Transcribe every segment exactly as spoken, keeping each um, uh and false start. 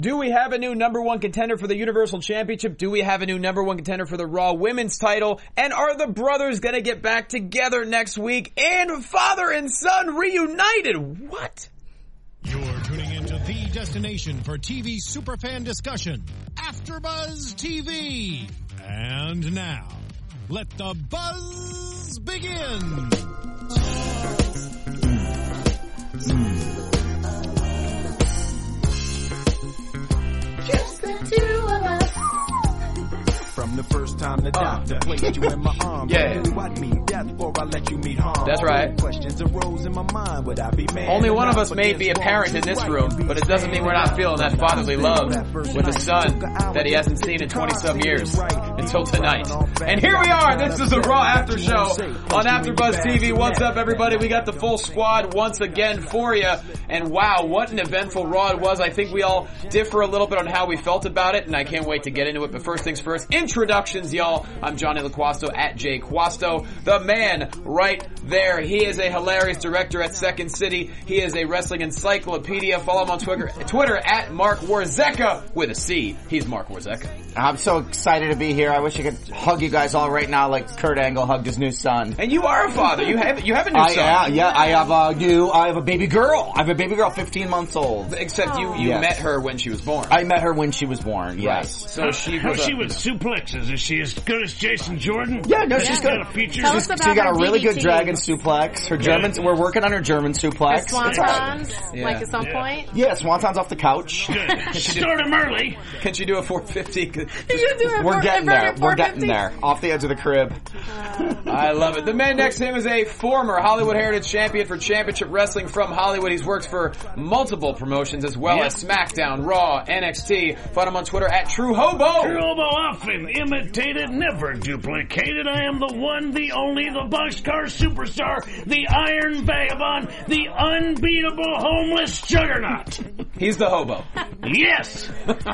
Do we have a new number one contender for the Universal Championship? Do we have a new number one contender for the Raw Women's title? And are the brothers going to get back together next week? And father and son reunited? What? You're tuning into the destination for T V superfan discussion, AfterBuzz T V. And now, let the buzz begin. Just the two of us. From the first time the doctor uh, played you in my arms, yeah. I knew I'd meet death before I let you meet harm. That's right. Questions arose in my mind, would I be man? Only one of us may be a parent in this room, but it doesn't mean we're not feeling that fatherly love with a son that he hasn't seen in twenty-some years until tonight. And here we are. This is the Raw After Show on AfterBuzz T V. What's up, everybody? We got the full squad once again for you. And wow, what an eventful Raw it was. I think we all differ a little bit on how we felt about it, and I can't wait to get into it. But first things first, introductions, y'all. I'm Johnny LaQuasto at Jay Quasto, the man right there. He is a hilarious director at Second City. He is a wrestling encyclopedia. Follow him on Twitter, Twitter at Mark Warzeka with a C. He's Mark Warzeka. I'm so excited to be here. I wish I could hug you guys all right now like Kurt Angle hugged his new son. And you are a father. You have you have a new I, son. Yeah, yeah, I have a new, I have a baby girl. I have a baby girl, fifteen months old. Except you, you yes. met her when she was born. I met her when she was born, yes. Right. So she How was she a, with suplexes? Is she as good as Jason Jordan? Yeah, no, yeah. she's got good. a feature. Tell She's, us she about got her a really D V T. good dragon suplex. Her German, we're working on her German suplex. Swantons, Yeah. like at some Yeah. point. Yeah, Swanton's off the couch. Good. Start him early. Can she do a four fifty? You do a We're four- getting a there. We're four getting fifty? there. Off the edge of the crib. I love it. The man next to him is a former Hollywood Heritage Champion for Championship Wrestling from Hollywood. He's worked for multiple promotions as well Yep. as SmackDown, Raw, N X T. Find him on Twitter at True Hobo. True Hobo, often imitated, never duplicated. I am the one, the only, the boxcar superstar, the Iron Vagabond, the unbeatable homeless juggernaut. He's the hobo. Yes.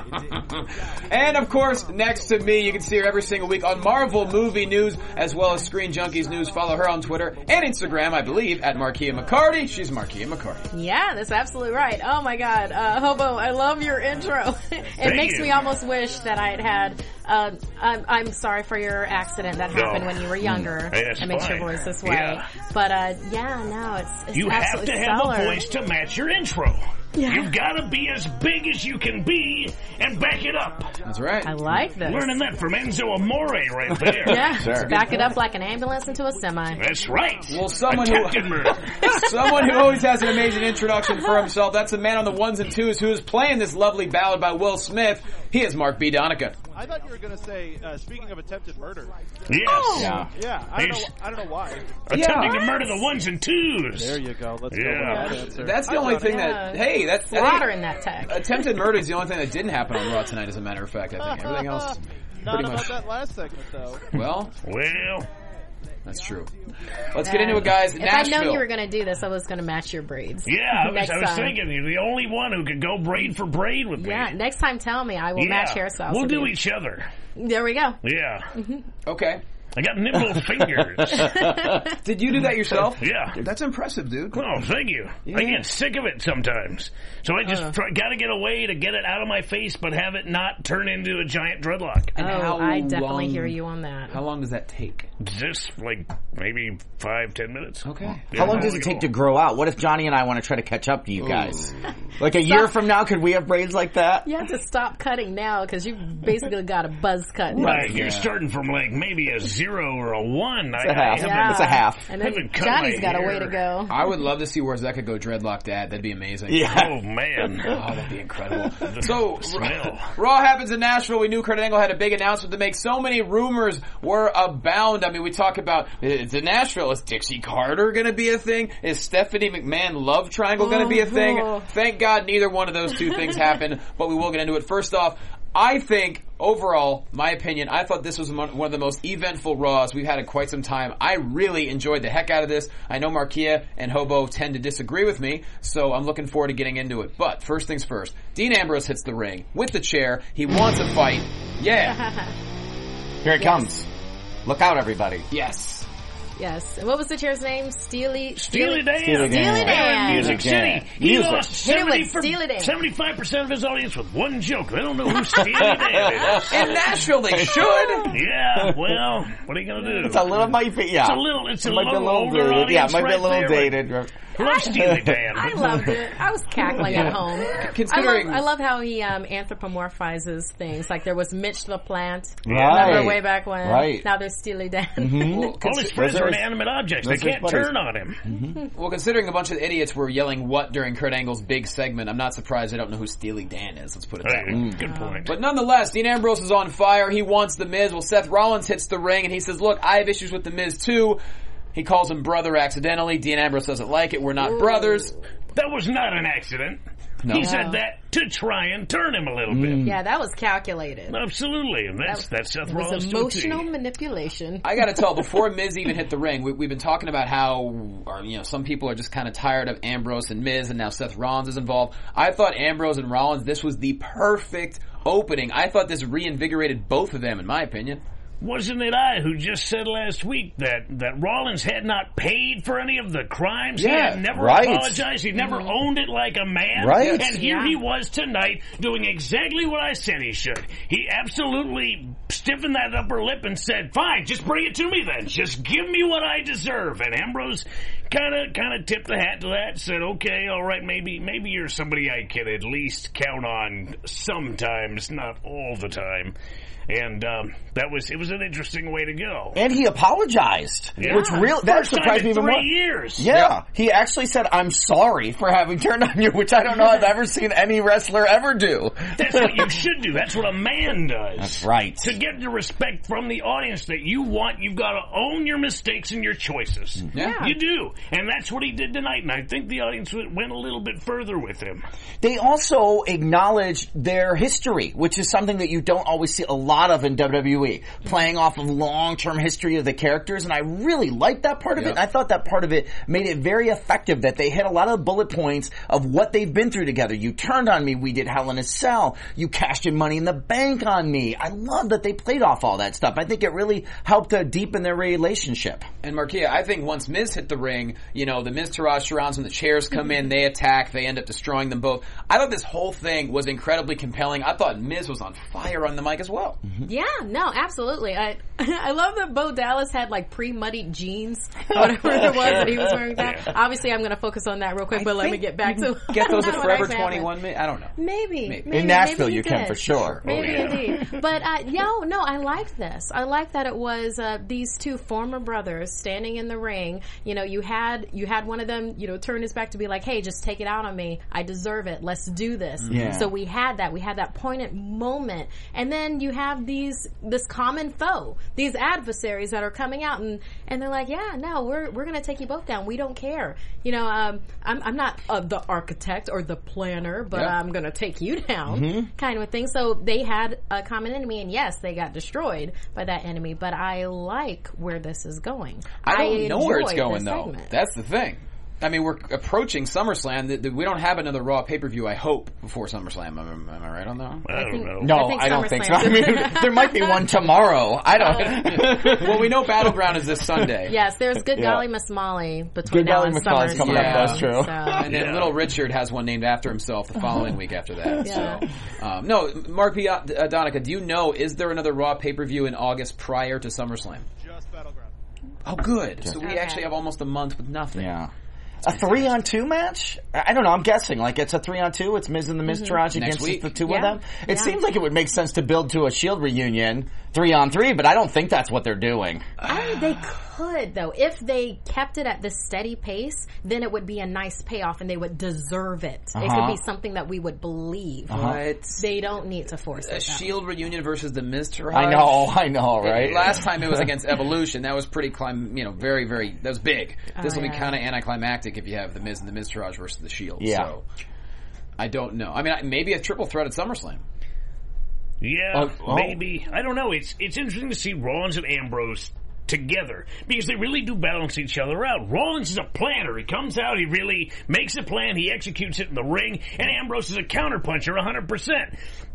And of course, next to me, you can see her every single week on Marvel Movie News as well as Screen Junkies News. Follow her on Twitter and Instagram, I believe, at Markia McCarty. She's Markia McCarty. Yeah, that's absolutely right. Oh my god. Uh, Hobo, I love your intro. it Thank makes you. me almost wish that I had had, uh, I'm, I'm sorry for your accident that happened No. when you were younger. Hey, that's It makes your fine. voice this way. Yeah. But, uh, yeah, no, it's, it's You have absolutely to have stellar. a voice to match your intro. Yeah. You've got to be as big as you can be and back it up. That's right. I like this. Learning that from Enzo Amore right there. Yeah, Sure. back it up like an ambulance into a semi. That's right. Well, someone Attempted who murder. someone who always has an amazing introduction for himself. That's a man on the ones and twos who is playing this lovely ballad by Will Smith. He is Mark B. Donica. I thought you were going to say, uh, speaking of attempted murder. Yes. Oh. Yeah. Yeah, I don't, know, He's- I don't know why. Attempting Yeah. to murder the ones and twos. There you go. Let's Yeah. go with that answer. That's the I only thought- thing Yeah. that, hey, that's, I Slaughter think in that tag. attempted murder is the only thing that didn't happen on Raw tonight, as a matter of fact, I think. Everything else, Not pretty about much. that last segment, though. Well, Well, that's true. Let's get into it, guys. If I'd Nashville. known you were going to do this, I was going to match your braids. yeah, I was, Next I was time. thinking you're the only one who could go braid for braid with me. Yeah, next time tell me. I will Yeah. match hairstyles. We'll with do you. each other. There we go. Yeah. Okay. I got nimble fingers. Did you do that yourself? Yeah. That's impressive, dude. Oh, thank you. I Yeah. get sick of it sometimes. So I just Uh. try, gotta get a way to get it out of my face, but have it not turn into a giant dreadlock. And Oh, how I definitely long- hear you on that. How long does that take? Just like maybe five, ten minutes. Okay. Yeah, How long does there it we take go. to grow out? What if Johnny and I want to try to catch up to you guys? Like a year from now, could we have braids like that? You have to stop cutting now because you've basically got a buzz cut. Right, Yeah. you're starting from like maybe a zero or a one. It's I, a half. I haven't- Yeah. It's a half. And then Haven't cut Johnny's my got a hair. way to go. I would love to see where Zeka go dreadlock dad. That'd be amazing. Yeah. Oh man. Oh, that'd be incredible. The So, smell. Raw happens in Nashville. We knew Kurt Angle had a big announcement to make. So many rumors were abound. I mean, we talk about, it's in Nashville. Is Dixie Carter going to be a thing? Is Stephanie McMahon love triangle going to be a thing? Oh. Thank God neither one of those two things happened, but we will get into it. First off, I think, overall, my opinion, I thought this was one of the most eventful Raws we've had in quite some time. I really enjoyed the heck out of this. I know Markia and Hobo tend to disagree with me, so I'm looking forward to getting into it. But, first things first, Dean Ambrose hits the ring with the chair. He wants a fight. Yeah. Here it comes. Look out, everybody. Yes. Yes. And what was the chair's name? Steely... Steely Dan. Steely Dan. Steely Dan. Music City. He Music. lost Hit it with seventy for, Steely Dan. seventy-five percent of his audience with one joke. They don't know who Steely Dan is. In Nashville, they should. Yeah, well, what are you going to do? It's a little, might be, yeah. It's a little, it's a It might little, be a little older dated. audience Yeah, it might right be a little there, dated. but Love Steely Dan. I loved it. I was cackling at home. Considering- I love, I love how he um, anthropomorphizes things. Like there was Mitch LaPlante. Right. Remember way back when? Right. Now there's Steely Dan. Mm-hmm. Well, All his friends are inanimate objects. They those are can't buddies. turn on him. Well, considering a bunch of idiots were yelling what during Kurt Angle's big segment, I'm not surprised I don't know who Steely Dan is. Let's put it that way. Hey, good point. But nonetheless, Dean Ambrose is on fire. He wants The Miz. Well, Seth Rollins hits the ring and he says, look, I have issues with The Miz too. He calls him brother accidentally. Dean Ambrose doesn't like it. We're not Ooh. brothers. That was not an accident. No. He No. said that to try and turn him a little bit. Yeah, that was calculated. Absolutely, and that's that's Seth It Rollins was to a emotional T. manipulation. I gotta tell, before Miz even hit the ring, we, we've been talking about how, or, you know, some people are just kind of tired of Ambrose and Miz, and now Seth Rollins is involved. I thought Ambrose and Rollins, this was the perfect opening. I thought this reinvigorated both of them, in my opinion. Wasn't it I who just said last week that, that Rollins had not paid for any of the crimes? He Yeah, had never right. apologized. He never owned it like a man. Right. And here Yeah. he was tonight doing exactly what I said he should. He absolutely stiffened that upper lip and said, fine, just bring it to me then. Just give me what I deserve. And Ambrose kind of kind of tipped the hat to that, said, okay, all right, maybe maybe you're somebody I can at least count on sometimes, not all the time. And um, that was it was an interesting way to go. And he apologized, Yeah. which real that First time surprised me in even three more. years. Yeah, he actually said, "I'm sorry for having turned on you," which I don't know I've ever seen any wrestler ever do. That's what you should do. That's what a man does. That's right. To get the respect from the audience that you want, you've got to own your mistakes and your choices. Yeah. You do. And that's what he did tonight. And I think the audience went a little bit further with him. They also acknowledged their history, which is something that you don't always see a lot of in W W E, playing off of long-term history of the characters, and I really liked that part of Yep. it. I thought that part of it made it very effective, that they hit a lot of bullet points of what they've been through together. You turned on me, we did Hell in a Cell, you cashed in Money in the Bank on me. I love that they played off all that stuff. I think it really helped to deepen their relationship. And Marquia, I think once Miz hit the ring, you know, the Miz Taraj surrounds him, the chairs come in, they attack, they end up destroying them both. I thought this whole thing was incredibly compelling. I thought Miz was on fire on the mic as well. Yeah, no, absolutely. I I love that Bo Dallas had like pre-muddied jeans, whatever it was that he was wearing. That Yeah. Obviously, I'm going to focus on that real quick, but let me get back to Get those at what Forever actually happened. twenty-one. I don't know. Maybe, Maybe. maybe In Nashville, maybe he you can did. for sure. Maybe Oh, yeah. indeed. But uh, no, no, I liked this. I liked that it was uh, these two former brothers standing in the ring. You know, you had you had one of them, you know, turn his back to be like, "Hey, just take it out on me. I deserve it. Let's do this." Yeah. So we had that. We had that poignant moment, and then you have these this common foe, these adversaries that are coming out, and and they're like, "Yeah, no, we're we're gonna take you both down. We don't care." You know, um, I'm I'm not uh, the architect or the planner, but Yeah. I'm gonna take you down, kind of a thing. So they had a common enemy, and yes, they got destroyed by that enemy. But I like where this is going. I don't know where it's enjoyed going this though. segment. That's the thing. I mean, we're approaching SummerSlam. The- the- We don't have another Raw pay-per-view, I hope, before SummerSlam. Am, am I right on that? I don't think- know. No, I think I, don't think so. SummerSlam- I mean, there might be one tomorrow. I don't. Well, we know Battleground is this Sunday. Yes, there's Good Yeah. Golly Miss Molly between Good now Golly and Miss Molly's SummerSlam. coming up, that's true. So, And then Yeah. Little Richard has one named after himself the following week after that. Yeah. So, um, no, Mark P. Uh, Donica, do you know, is there another Raw pay-per-view in August prior to SummerSlam? Just Battleground. Oh, good. So we Okay. actually have almost a month with nothing. Yeah. A three on two match? I don't know. I'm guessing. Like, it's a three on two. It's Miz and the Miz Taraj against week. the two Yeah. of them. It Yeah. seems like it would make sense to build to a Shield reunion three on three, but I don't think that's what they're doing. I, they could though. If they kept it at this steady pace, then it would be a nice payoff, and they would deserve it. It Uh-huh. could be something that we would believe. But They don't need to force a it. Shield reunion versus the Miz Taraj. I know, I know, right? Last time it was against Evolution. That was pretty, clim- you know, very, very, that was big. This will be yeah. kind of anticlimactic if you have the Miz and the Miz Taraj versus the Shield. Yeah. So, I don't know. I mean, I- maybe a triple threat at SummerSlam. Yeah, Uh, oh. maybe. I don't know. It's it's interesting to see Rollins and Ambrose together because they really do balance each other out. Rollins is a planner. He comes out, he really makes a plan, he executes it in the ring, and Ambrose is a counterpuncher one hundred percent.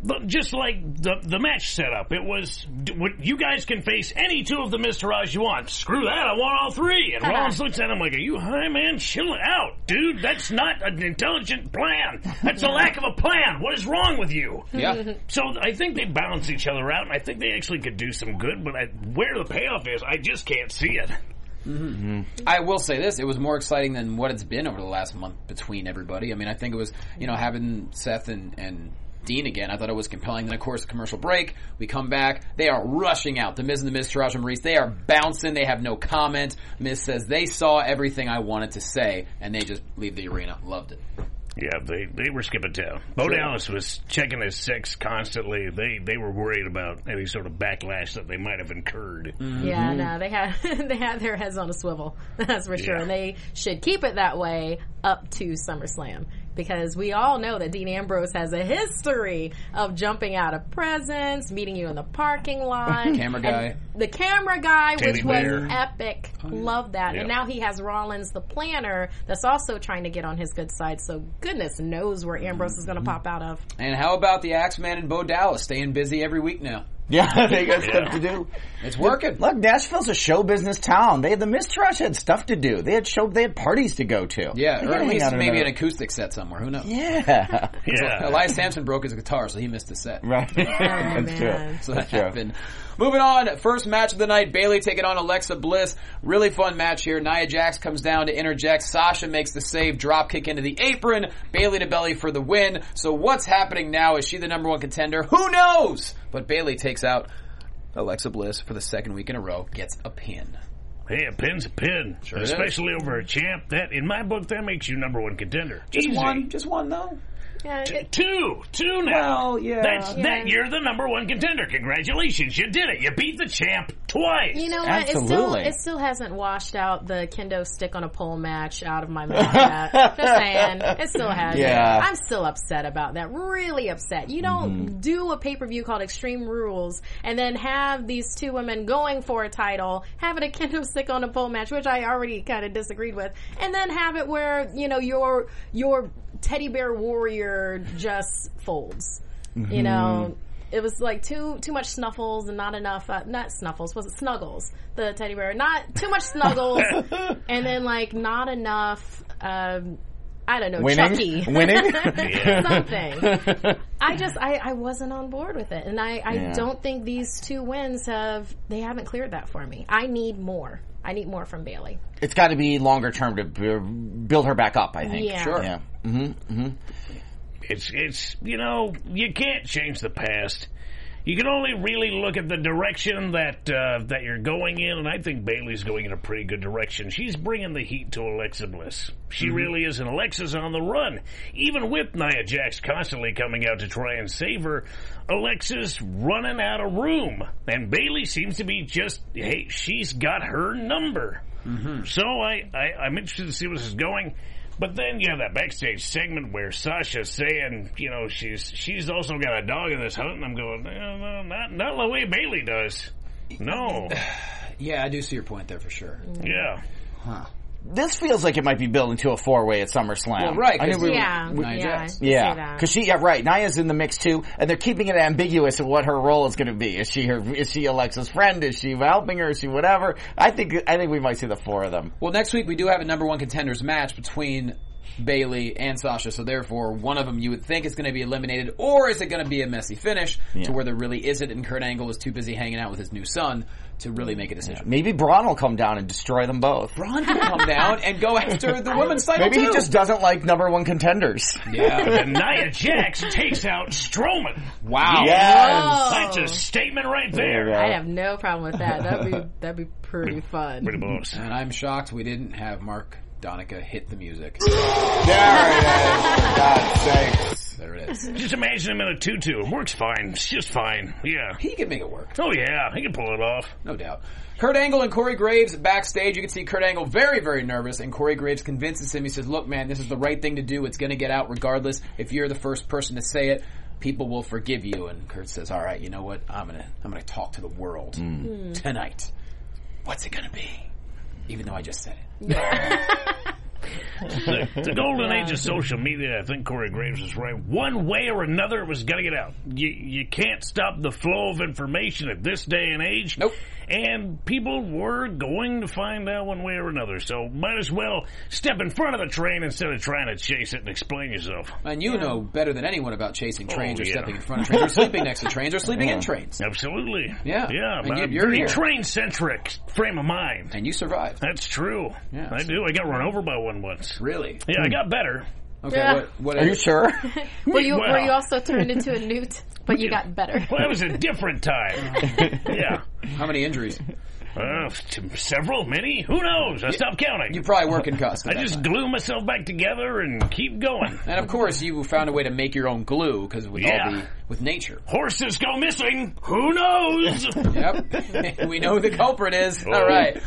the, just like the the match setup, it was, d- what, you guys can face any two of the Miztourage you want. Screw that, I want all three. And Rollins looks at him like, are you high, man? Chill out, dude. That's not an intelligent plan. That's a lack of a plan. What is wrong with you? Yeah. So I think they balance each other out, and I think they actually could do some good, but I, where the payoff is, I just can't see it. Mm-hmm. I will say this, it was more exciting than what it's been over the last month between everybody. I mean, I think it was, you know, having Seth and, and Dean again, I thought it was compelling. Then, of course, the commercial break, we come back, they are rushing out. The Miz and the Miztourage and Maurice, they are bouncing, they have no comment. Miz says, they saw everything I wanted to say, and they just leave the arena. Loved it. Yeah, they they were skipping town. Bo Sure. Dallas was checking his sex constantly. They they were worried about any sort of backlash that they might have incurred. Mm-hmm. Yeah, no, they had they had their heads on a swivel. That's for sure, Yeah. and they should keep it that way up to SummerSlam. Because we all know that Dean Ambrose has a history of jumping out of presents, meeting you in the parking lot. Camera guy. And the camera guy, Teddy which bear. was epic. Love that. Yeah. And now he has Rollins, the planner, that's also trying to get on his good side. So goodness knows where Ambrose is going to pop out of. And how about the Axeman and Bo Dallas staying busy every week now? Yeah, they got stuff Yeah. to do. It's working. Look, Nashville's a show business town. They the Miztourage had stuff to do. They had show. They had parties to go to. Yeah, They or gotta at hang least out in maybe a- an acoustic set somewhere. Who knows? Yeah, Yeah. Elias Sampson broke his guitar, so he missed the set. right. That's man. true. So that That's true. happened. Moving on, first match of the night, Bayley taking on Alexa Bliss. Really fun match here. Nia Jax comes down to interject. Sasha makes the save, drop kick into the apron. Bayley to belly for the win. So what's happening now? Is she the number one contender? Who knows? But Bayley takes out Alexa Bliss for the second week in a row, gets a pin. Hey, a pin's a pin. Sure it Especially over a champ. That, in my book, that makes you number one contender. Just Easy. one, just one though. Yeah, T- it- two. Two now. Well, yeah. That's, Yeah. that, you're the number one contender. Congratulations. You did it. You beat the champ twice. You know what? It still, Absolutely. it still hasn't washed out the kendo stick on a pole match out of my mouth yet. Just saying. It still hasn't. Yeah. I'm still upset about that. Really upset. You don't do a pay-per-view called Extreme Rules and then have these two women going for a title, have it a kendo stick on a pole match, which I already kind of disagreed with, and then have it where, you know, your, your teddy bear warrior just folds. You know, it was like too too much snuffles and not enough. Uh, not snuffles, was it Snuggles? The teddy bear, not too much Snuggles, and then like not enough. Um, I don't know, Winning? Chucky, Winning? something. I just I, I wasn't on board with it, and I, I Yeah. don't think these two wins have they haven't cleared that for me. I need more. I need more from Bayley. It's got to be longer term to b- build her back up. I think. Yeah. Sure. Yeah. Mm-hmm. Mm-hmm. It's, it's, you know, you can't change the past. You can only really look at the direction that uh, that you're going in, and I think Bayley's going in a pretty good direction. She's bringing the heat to Alexa Bliss. She Mm-hmm. really is, and Alexa's on the run. Even with Nia Jax constantly coming out to try and save her, Alexa's running out of room. And Bayley seems to be just, hey, she's got her number. Mm-hmm. So I, I, I'm interested to see where this is going. But then you have that backstage segment where Sasha's saying, you know, she's she's also got a dog in this hunt, and I'm going, no, no, not, not the way Bayley does. No. Yeah, I do see your point there for sure. Yeah. Huh. This feels like it might be building to a four way at SummerSlam. Well, right, I 'cause think we- Yeah, Nia yeah, Jax. I see Yeah, that. because she, yeah, right. Nia's in the mix too, and they're keeping it ambiguous of what her role is going to be. Is she her? Is she Alexa's friend? Is she helping her? Is she whatever? I think I think we might see the four of them. Well, next week we do have a number one contenders match between Bayley and Sasha, so therefore one of them you would think is going to be eliminated, or is it going to be a messy finish Yeah. to where there really isn't, and Kurt Angle is too busy hanging out with his new son to really make a decision. Maybe Braun will come down and destroy them both. Braun can come down and go after the women's title Maybe too. he just doesn't like number one contenders. Yeah. And Nia Jax takes out Strowman. Wow. Yes. That's a statement right there. I have no problem with that. That'd be that'd be pretty fun. Pretty boss. And I'm shocked we didn't have Mark Donica hit the music. There it is. For God's sake. There it is. Just imagine him in a tutu. It works fine. It's just fine. Yeah. He can make it work. Oh, yeah. He can pull it off. No doubt. Kurt Angle and Corey Graves backstage. You can see Kurt Angle very, very nervous, and Corey Graves convinces him. He says, look, man, this is the right thing to do. It's going to get out regardless. If you're the first person to say it, people will forgive you. And Kurt says, all right, you know what? I'm going to I'm gonna talk to the world Mm. tonight. What's it going to be? Even though I just said it. the, the golden age of social media, I think Corey Graves was right. One way or another, it was got to get out. You, you can't stop the flow of information at this day and age. Nope. And people were going to find out one way or another. So might as well step in front of the train instead of trying to chase it and explain yourself. And you know better than anyone about chasing trains Oh, or yeah. stepping in front of trains or sleeping next to trains or sleeping in trains. Absolutely. Yeah. Yeah. And but you- I'm you're very here. train-centric frame of mind. And you survived. That's true. Yeah, I do. I got run over by one once. Really? Yeah, I got better. Okay, Yeah. what, what Are you sure? Were you Well. were you also turned into a newt, but you got better? Well, that was a different time. Yeah. How many injuries? Uh, t- several, many. Who knows? I stopped counting. You probably were concussed. at I that just time. glue myself back together and keep going. And of course, you found a way to make your own glue because with Yeah. all the with nature. Horses go missing. Who knows? Yep, we know who the culprit is. Oh. All right.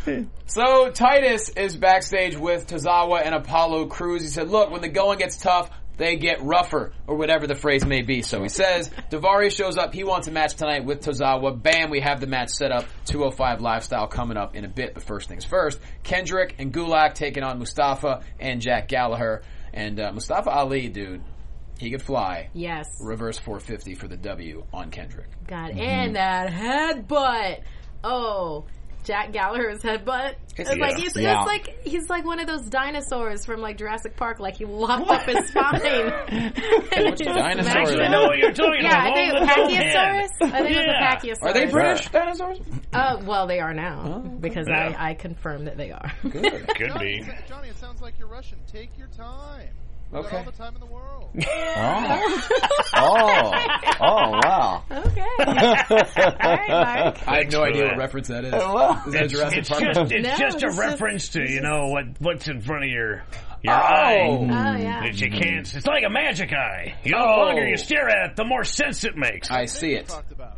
So Titus is backstage with Tozawa and Apollo Crews. He said, "Look, when the going gets tough, they get rougher," or whatever the phrase may be. So he says, Daivari shows up. He wants a match tonight with Tozawa. Bam, we have the match set up. two oh five Lifestyle coming up in a bit. But first things first, Kendrick and Gulak taking on Mustafa and Jack Gallagher. And uh, Mustafa Ali, dude, he could fly. Yes. Reverse four fifty for the W on Kendrick. God, Mm-hmm. and that headbutt. Oh, Jack Gallagher's headbutt. It's Yeah. like he's Yeah. it's like he's like one of those dinosaurs from like Jurassic Park. Like he locked up his spine. Which dinosaur? Actually, I know what you're talking Yeah, about. I think Oh, the Pachyosaurus. I think Yeah. it was a Pachyosaurus. Are they British dinosaurs? Uh, well, they are now because Yeah. I, I confirmed that they are. Good. Could Johnny, be. it- Johnny, it sounds like you're Russian. Take your time. You got Okay. all the time in the world. Oh. Oh. Oh, wow. Okay. All right, Mark. I have no for idea that. what reference that is. Well, Is that a It's, Jurassic it's Park? just, it's No, just a it's just- reference to, you know, what what's in front of your your Oh. eye. Oh yeah. That you can't. It's like a magic eye. You know, the Oh. longer you stare at it, the more sense it makes. I see it. Talked about.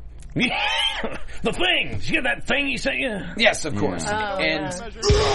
The thing. Did you get that thing he sent you? Yes, of course. Oh, and yeah.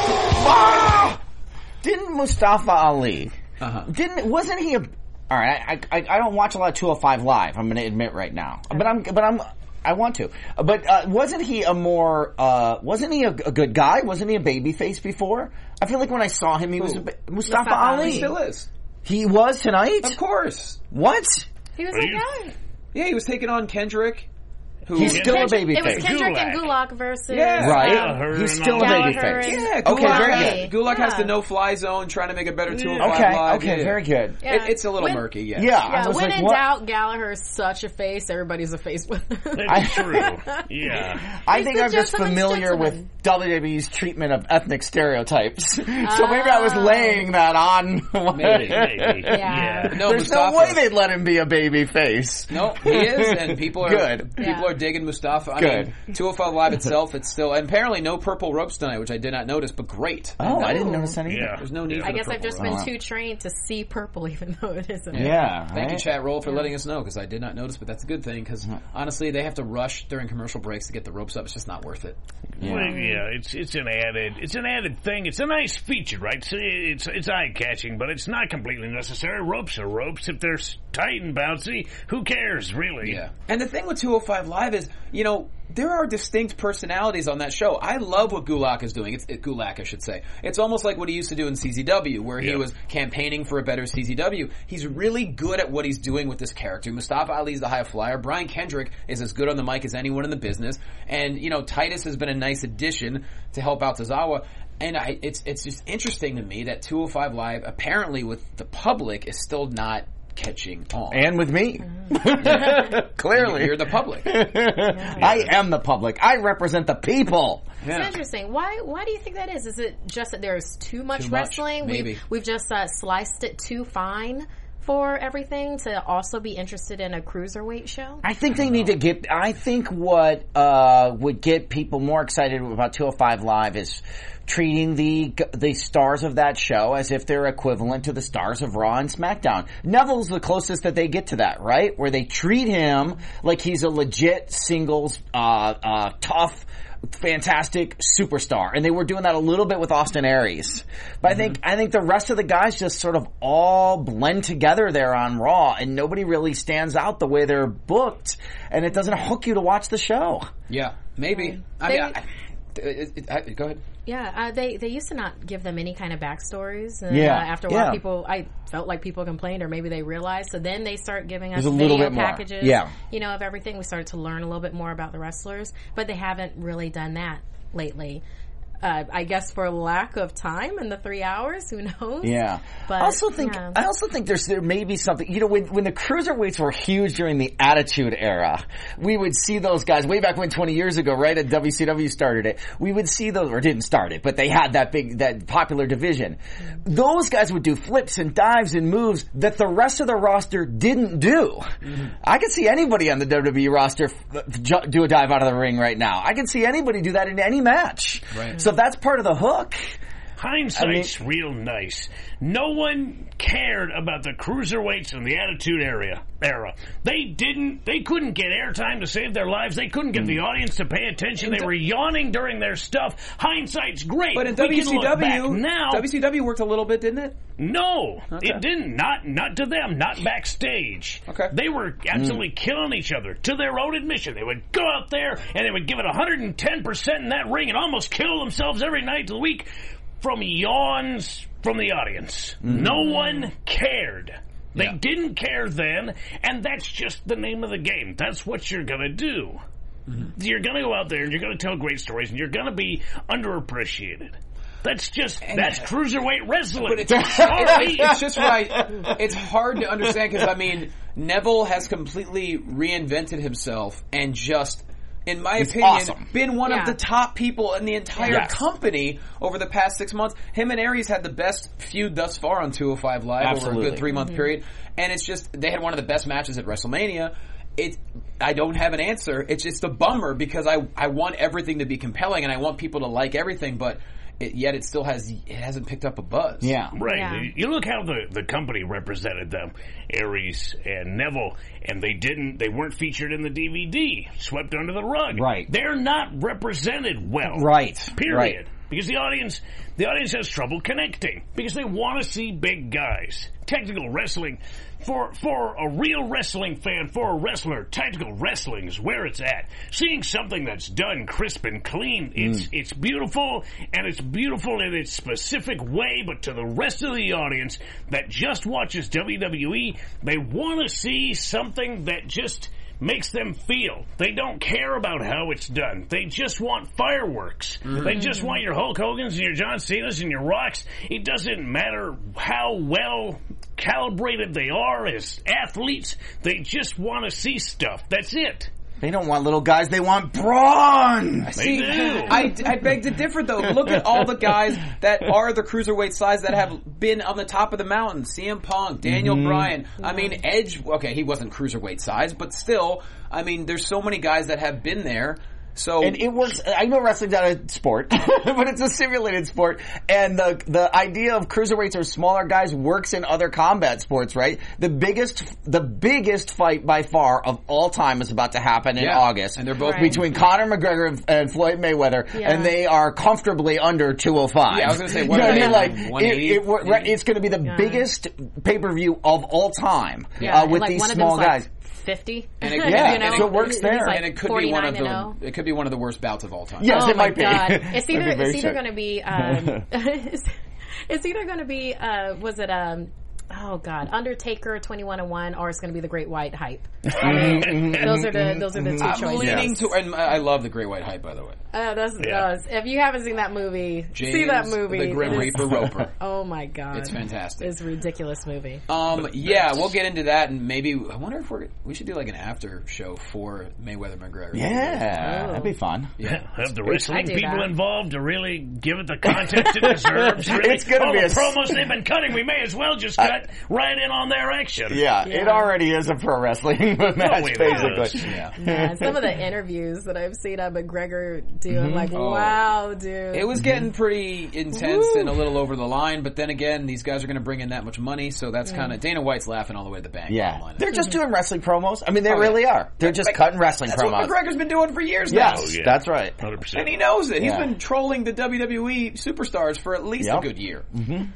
Ah! Didn't Mustafa Ali, uh-huh. didn't, wasn't he a, alright, I, I, I don't watch a lot of two oh five Live, I'm gonna admit right now. But I'm, but I'm, I want to. But, uh, wasn't he a more, uh, wasn't he a, a good guy? Wasn't he a baby face before? I feel like when I saw him, he was Who? a, ba- Mustafa Mustafa Ali. Ali. He still is. He was tonight? Of course. What? He was Are a you- guy. Yeah, he was taking on Kendrick. Who? He's still a Kendrick- baby It was face. Kendrick and Gulak. Gulak versus Yeah. Right. um, Gallagher He's and still all a that. baby Gallagher face. and- Yeah, Okay, Gulak, very has, good. Gulak has Yeah. the no-fly zone, trying to make it better two oh five Okay, Live. okay, Yeah. very good. Yeah. It, it's a little When- murky, yeah. Yeah, I Yeah, was when like, in what? doubt, Gallagher's such a face. Everybody's a face with him. That's true. Yeah. I He's think the I'm just gentleman's familiar gentleman. with W W E's treatment of ethnic stereotypes. so maybe I was laying that on. Maybe. Maybe. Yeah. No, There's Mustafa. no way they'd let him be a baby face. No, he is, and people are Good. People Yeah. are digging Mustafa. I Good. mean, two oh five Live itself, it's still, and apparently no purple ropes tonight, which I did not notice, but great. Oh, I didn't No. notice any. Yeah. There's no need. Yeah. For I the guess I've purple just ropes. been too trained to see purple, even though it isn't. Yeah. Thank you, right? chat roll, for letting us know, because I did not notice, but that's a good thing, because honestly, they have to rush during commercial breaks to get the ropes up. It's just not worth it. Yeah. Well, yeah, it's it's an added it's an added thing. It's a nice feature, right? It's it's, it's eye catching, but it's not completely necessary. Ropes are ropes. If they're s- tight and bouncy, who cares, really? Yeah. And the thing with two oh five Live is, you know, there are distinct personalities on that show. I love what Gulak is doing. It's it, Gulak, I should say. It's almost like what he used to do in C Z W, where he Yeah. was campaigning for a better C Z W. He's really good at what he's doing with this character. Mustafa Ali's the high flyer. Brian Kendrick is as good on the mic as anyone in the business. And, you know, Titus has been a nice addition to help out Tozawa. And I, it's it's just interesting to me that two oh five Live, apparently with the public, is still not catching on. And with me. Clearly. You're the public. I am the public. I represent the people. It's interesting. Why? Why do you think that is? Is it just that there's too much Too much, wrestling? maybe. We've, we've just uh, sliced it too fine for everything to also be interested in a cruiserweight show. I think they need to get, I think what, uh, would get people more excited about two oh five Live is treating the, the stars of that show as if they're equivalent to the stars of Raw and SmackDown. Neville's the closest that they get to that, right? Where they treat him like he's a legit singles, uh, uh, tough, fantastic superstar. And they were doing that a little bit with Austin Aries. But I think, I think the rest of the guys just sort of all blend together there on Raw, and nobody really stands out the way they're booked, and it doesn't hook you to watch the show. Yeah, maybe. I They- mean, I, it, it, I, go ahead. Yeah, uh, they they used to not give them any kind of backstories. And, Yeah, uh, after a while, yeah. people I felt like people complained, or maybe they realized. So then they start giving us There's a little video bit more. packages. Yeah. You know, of everything. We started to learn a little bit more about the wrestlers, but they haven't really done that lately. Uh, I guess for lack of time in the three hours, who knows? Yeah. But I also think yeah. I also think there's there may be something, you know, when when the cruiserweights were huge during the Attitude Era, we would see those guys way back when twenty years ago, right, at W C W started it. We would see those, or didn't start it, but they had that big that popular division. Those guys would do flips and dives and moves that the rest of the roster didn't do. Mm-hmm. I could see anybody on the W W E roster f- ju- do a dive out of the ring right now. I can see anybody do that in any match. Right. So that's part of the hook. Hindsight's real nice. No one cared about the cruiserweights in the Attitude Era. Era. They didn't. They couldn't get airtime to save their lives. They couldn't get the audience to pay attention. They were yawning during their stuff. Hindsight's great. But in We W can C look back W, now, W C W worked a little bit, didn't it? no, Okay. it didn't. Not not to them. Not backstage. Okay. They were absolutely killing each other. To their own admission, they would go out there and they would give it one hundred ten percent in that ring and almost kill themselves every night of the week from yawns from the audience. Mm-hmm. No one cared. They Yeah. didn't care then, and that's just the name of the game. That's what you're going to do. Mm-hmm. You're going to go out there and you're going to tell great stories and you're going to be underappreciated. That's just, And that's cruiserweight wrestling. But it's, Sorry. it's just right. It's hard to understand because, I mean, Neville has completely reinvented himself and just, in my He's opinion, awesome. been one Yeah. of the top people in the entire Yes. company over the past six months. Him and Aries had the best feud thus far on two oh five Live over a Absolutely. good three-month period. And it's just, they had one of the best matches at WrestleMania. It, I don't have an answer. It's just a bummer because I, I want everything to be compelling and I want people to like everything, but it, yet it still has, it hasn't picked up a buzz. Yeah. Right. Yeah. You look how the, the company represented them, Aries and Neville, and they didn't, they weren't featured in the D V D, swept under the rug. Right. They're not represented well. Right. Period. Right. Because the audience, the audience has trouble connecting because they want to see big guys. Technical wrestling, for for a real wrestling fan, for a wrestler, tactical wrestling is where it's at. Seeing something that's done crisp and clean, it's Mm. it's beautiful, and it's beautiful in its specific way, but to the rest of the audience that just watches W W E, they want to see something that just makes them feel. They don't care about how it's done. They just want fireworks. Mm-hmm. They just want your Hulk Hogan's and your John Cena's and your Rocks. It doesn't matter how well calibrated they are as athletes. They just want to see stuff. That's it. They don't want little guys, they want brawn! They See, do. I, I beg to differ though. Look at all the guys that are the cruiserweight size that have been on the top of the mountain. C M Punk, Daniel Mm-hmm. Bryan. I mean, Edge, okay, he wasn't cruiserweight size, but still, I mean, there's so many guys that have been there. So And it works. I know wrestling's not a sport, but it's a simulated sport. And the the idea of cruiserweights or smaller guys works in other combat sports, right? The biggest the biggest fight by far of all time is about to happen in Yeah. August, And they're both- Right. between Conor McGregor and, and Floyd Mayweather, Yeah. and they are comfortably under two oh five. Yeah, I was gonna say, You what know are what I they, mean? Like one eighty? it, it, we're- right, it's going to be the Yeah. biggest pay per view of all time Yeah, uh, and with like these one of small them's guys. Like fifty. And it- Yeah, you know? so it works He's there. like and it could be one of forty-nine and oh. the it could be one of the worst bouts of all time. Yes, oh it my might be. God. It's either Okay, very it's either sure. going to be um, it's, it's either going to be uh, was it um oh God Undertaker twenty-one and one or it's going to be the Great White Hype. I mean, those are the those are the two I'm choices. leaning to, and I love the Great White Hype, by the way. Uh, that's, Yeah. uh, if you haven't seen that movie, James, see that movie. the Grim It is- Reaper Roper. Oh my God, It's fantastic. It's a ridiculous movie. Um, yeah, we'll get into that, and maybe I wonder if we're we should do like an after show for Mayweather McGregor. Yeah, Oh. that'd be fun. Yeah, have the I wrestling do people that. involved to really give it the context it deserves. Really. It's gonna All be the a s- promos they've been cutting, we may as well just cut right in on their action. Yeah, it Yeah. already is a pro wrestling match, it basically. is. Yeah. Yeah, some of the interviews that I've seen of McGregor do, I'm like, Oh. wow, dude. It was getting pretty intense and a little over the line, but then again, these guys are going to bring in that much money, so that's kind of Dana White's laughing all the way to the bank. Yeah, bottom line. they're just doing wrestling promos. I mean, they Oh, really yeah. are. They're just Like, cutting wrestling That's promos. what McGregor's been doing for years now. Yes, Oh, yeah. that's right. one hundred percent. And he knows it. He's Yeah. been trolling the W W E superstars for at least Yep. a good year.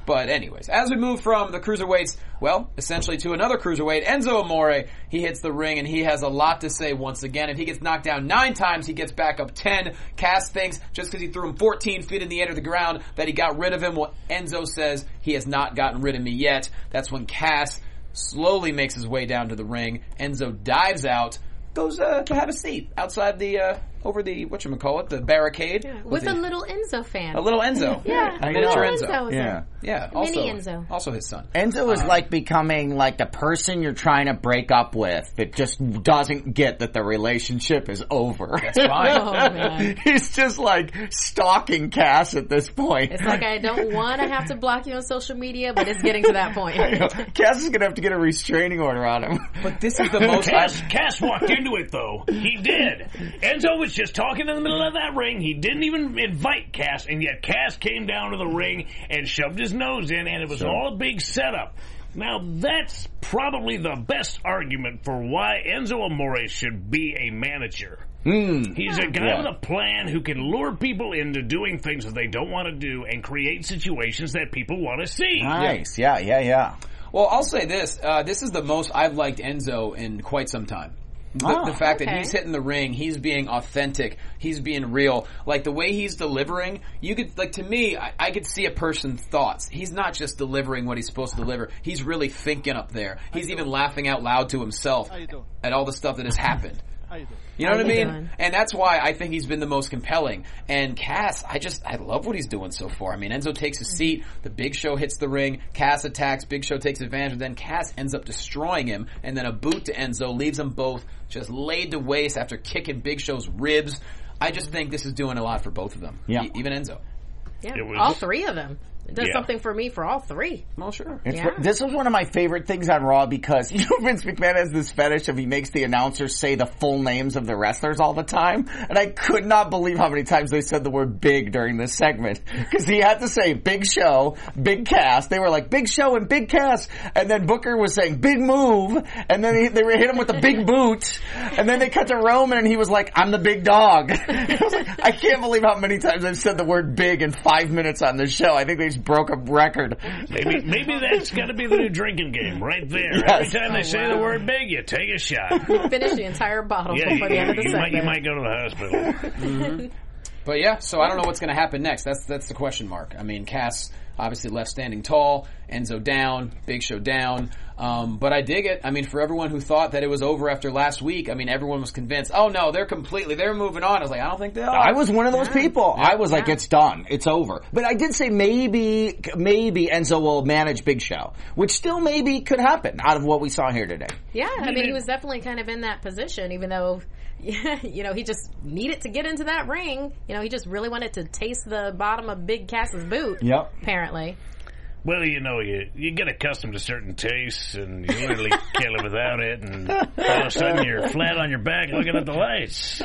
But anyways, as we move from the cruiserweights, well, essentially to another cruiserweight, Enzo Amore, he hits the ring and he has a lot to say once again. If he gets knocked down nine times, he gets back up ten. Cass thinks just because he threw him fourteen feet in the air to the ground that he got rid of him. Well, Enzo says he has not gotten rid of me yet. That's when Cass slowly makes his way down to the ring. Enzo dives out, goes uh, to have a seat outside the, uh, over the, whatchamacallit, the barricade. Yeah. With, with the, a little Enzo fan. A little Enzo. Yeah. A miniature Enzo. Enzo. Yeah. Yeah. Also, Mini Enzo. Also his son. Enzo is Um, like becoming like the person you're trying to break up with that just doesn't get that the relationship is over. That's fine. Oh, man. He's just like stalking Cass at this point. It's like I don't want to have to block you on social media, but it's getting to that point. Cass is going to have to get a restraining order on him. But this is the most... Cass, Cass walked into it, though. He did. Enzo was just talking in the middle of that ring. He didn't even invite Cass, and yet Cass came down to the ring and shoved his nose in, and it was Sure. all a big setup. Now, that's probably the best argument for why Enzo Amore should be a manager. Mm. He's a guy Yeah. with a plan who can lure people into doing things that they don't want to do and create situations that people want to see. Nice. Yeah, yeah, yeah. Well, I'll say this. Uh, this is the most I've liked Enzo in quite some time. The, Oh, the fact that okay. he's hitting the ring, he's being authentic, he's being real. Like, the way he's delivering, you could, like, to me, I, I could see a person's thoughts. He's not just delivering what he's supposed to deliver. He's really thinking up there. He's even laughing out loud to himself How you doing? at all the stuff that has happened. How you doing? You know How what I you mean? doing? And that's why I think he's been the most compelling. And Cass, I just, I love what he's doing so far. I mean, Enzo takes a seat, the Big Show hits the ring, Cass attacks, Big Show takes advantage, and then Cass ends up destroying him, and then a boot to Enzo leaves them both just laid to waste after kicking Big Show's ribs. I just think this is doing a lot for both of them. Yeah. E- even Enzo. Yeah, It was- all three of them. It does Yeah. something for me for all three. Well, sure. It's, Yeah. This was one of my favorite things on Raw because, you know, Vince McMahon has this fetish of he makes the announcers say the full names of the wrestlers all the time. And I could not believe how many times they said the word big during this segment. Because he had to say Big Show, Big Cass. They were like, Big Show and Big Cass. And then Booker was saying, Big Move. And then he, they hit him with the big boot. And then they cut to Roman and he was like, I'm the big dog. I was like, I can't believe how many times I've said the word big in five minutes on this show. I think they just broke a record. Maybe maybe that's got to be the new drinking game right there. Yes. Every time they Oh, say wow. the word big, you take a shot. Finish the entire bottle Yeah, before the end of the you, might, segment. you might go to the hospital. But yeah, so I don't know what's going to happen next. That's that's the question mark. I mean, Cass obviously left standing tall, Enzo down, Big Show down. Um, but I dig it. I mean, for everyone who thought that it was over after last week, I mean, everyone was convinced, oh no, they're completely, they're moving on. I was like, I don't think they are. I was one of those Yeah. people. I was like, Yeah. it's done. It's over. But I did say maybe, maybe Enzo will manage Big Show, which still maybe could happen out of what we saw here today. Yeah, I mean, he was definitely kind of in that position, even though, you know, he just needed to get into that ring. You know, he just really wanted to taste the bottom of Big Cass's boot. Yep. Apparently. Well, you know, you you get accustomed to certain tastes, and you literally can't live without it, and all of a sudden you're flat on your back looking at the lights.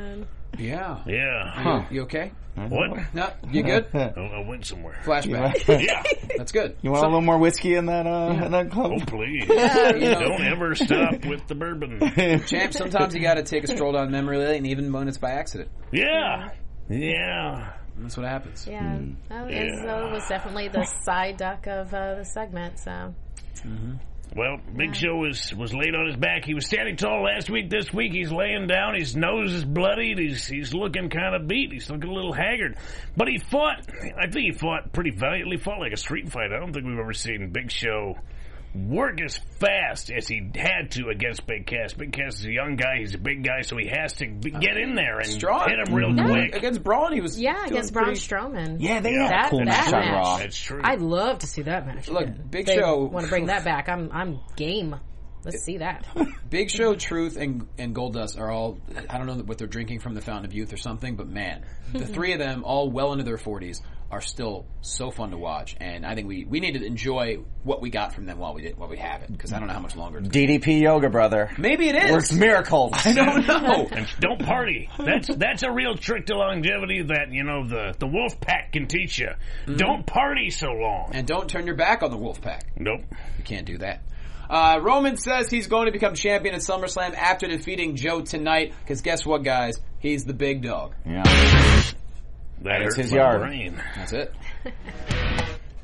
Yeah. Yeah. Huh. You okay? What? No, you good? I, I went somewhere. Flashback. Yeah. That's good. You want a little more whiskey in that, uh, in that club? Oh, please. you know. Don't ever stop with the bourbon. Champ, sometimes you got to take a stroll down memory lane, even when it's by accident. Yeah. Yeah. That's what happens. Yeah. Oh, Enzo was definitely the side duck of uh, the segment, so. Well, Big Show was, was laid on his back. He was standing tall last week. This week he's laying down. His nose is bloodied. He's he's looking kind of beat. He's looking a little haggard. But he fought, I think he fought pretty valiantly, fought like a street fight. I don't think we've ever seen Big Show work as fast as he had to against Big Cass. Big Cass is a young guy. He's a big guy, so he has to be, get in there and Strong. hit him real Yeah. quick. Against Braun, he was Yeah, doing against Braun pretty- Strowman. Yeah, they Yeah. had That- a cool that match on match. Raw. That's true. I'd love to see that match. Look, again. Big They Show- want to bring that back. I'm I'm game. Let's see that. Big Show, Truth, and and Goldust are all, I don't know what they're drinking from the Fountain of Youth or something, but man, the three of them, all well into their forties, are still so fun to watch. And I think we, we need to enjoy what we got from them while we did while we have it, because I don't know how much longer it's D D P yoga, brother. Maybe it is. Works miracles. I don't know. And don't party. That's that's a real trick to longevity that, you know, the, the wolf pack can teach you. Don't party so long. And don't turn your back on the Wolfpack. Nope. You can't do that. Uh, Roman says he's going to become champion at SummerSlam after defeating Joe tonight, because guess what, guys? He's the big dog. Yeah. That It's hurt his my yard. brain. That's it.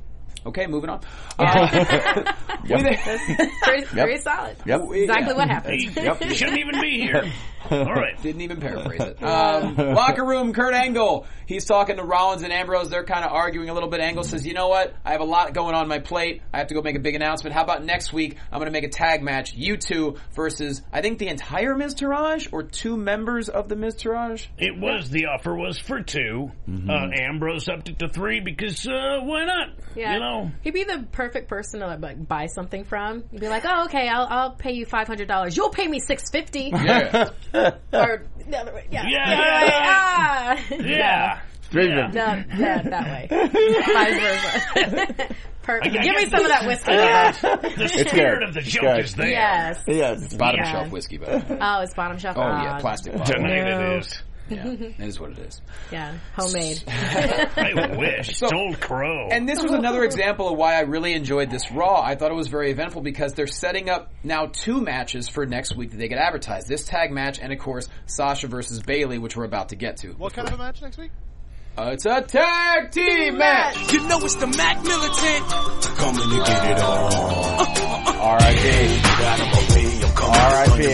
Okay, moving on. Uh, Pretty, pretty solid. Yep. Exactly Yeah. what happened. He, he shouldn't even be here. All right. Didn't even paraphrase it. Um, locker room, Kurt Angle. He's talking to Rollins and Ambrose. They're kind of arguing a little bit. Angle says, you know what? I have a lot going on my plate. I have to go make a big announcement. How about next week? I'm going to make a tag match. You two versus, I think, the entire Miztourage or two members of the Miztourage? It was, the offer was for two. Mm-hmm. Uh, Ambrose upped it to three because, uh, why not? Yeah. You know? He'd be the perfect person to like buy something from. You'd be like, oh, okay, I'll, I'll pay you five hundred dollars. You'll pay me six hundred fifty dollars. Yeah. Or the other way. Yeah. Yeah, yeah. yeah, Ah. Yeah. Yeah. No, yeah, that way. Vice versa. Perfect. I Give me guess some of that whiskey. Yeah. The spirit of the joke good. is there. Yes. Yes. Bottom Yeah. shelf whiskey, by the way. Oh, it's bottom shelf. Oh, yeah, plastic bottle. Tonight No. it is. Yeah, it is what it is. Yeah, homemade. I wish. So- It's old crow. And this was another example of why I really enjoyed this Raw. I thought it was very eventful because they're setting up now two matches for next week that they get advertised. This tag match and, of course, Sasha versus Bayley, which we're about to get to. What kind of a match next week? Uh, it's a tag team match! You know it's the Mac Militant. Coming to get it on. R I P R I P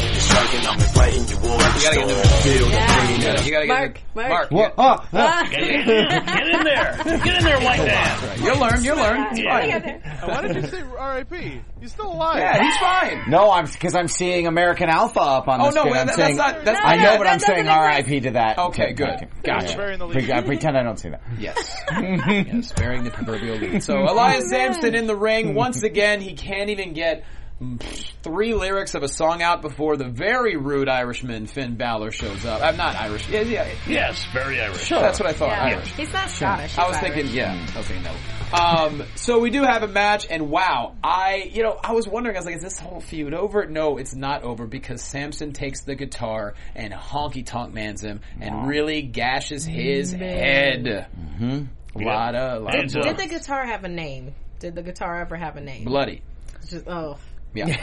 You gotta get into it. Yeah. You gotta, you gotta Mark, get Mark. Mark. What? Oh, oh. Get in, get in there. Get in there, white man. You'll learn, you'll learn. It's Yeah. fine. Uh, Why did you say R I P? He's still alive. Yeah, he's fine. No, I'm because I'm seeing American Alpha up on the Oh, no, screen. well, I'm that- saying, that's not- that's I not- know, but that I'm saying doesn't R I P to that. Okay, good. Gotcha. Burying the Pre- lead. I pretend I don't see that. Yes. Yes, bearing the proverbial lead. So Elias Sampson in the ring. Once again, he can't even get three lyrics of a song out before the very rude Irishman Finn Balor shows up. I'm not Irish. Yeah, yeah. Yes, very Irish. Sure. That's what I thought. Yeah. Irish. He's not Scottish. I was he's thinking, Irish. yeah. I was thinking no. Um, so we do have a match, and wow, I, you know, I was wondering, I was like, is this whole feud over? No, it's not over because Samson takes the guitar and honky tonk mans him and really gashes his head. Mm-hmm. A lot of, a lot It's of a- Did the guitar have a name? Did the guitar ever have a name? bloody. Just, oh. Yeah.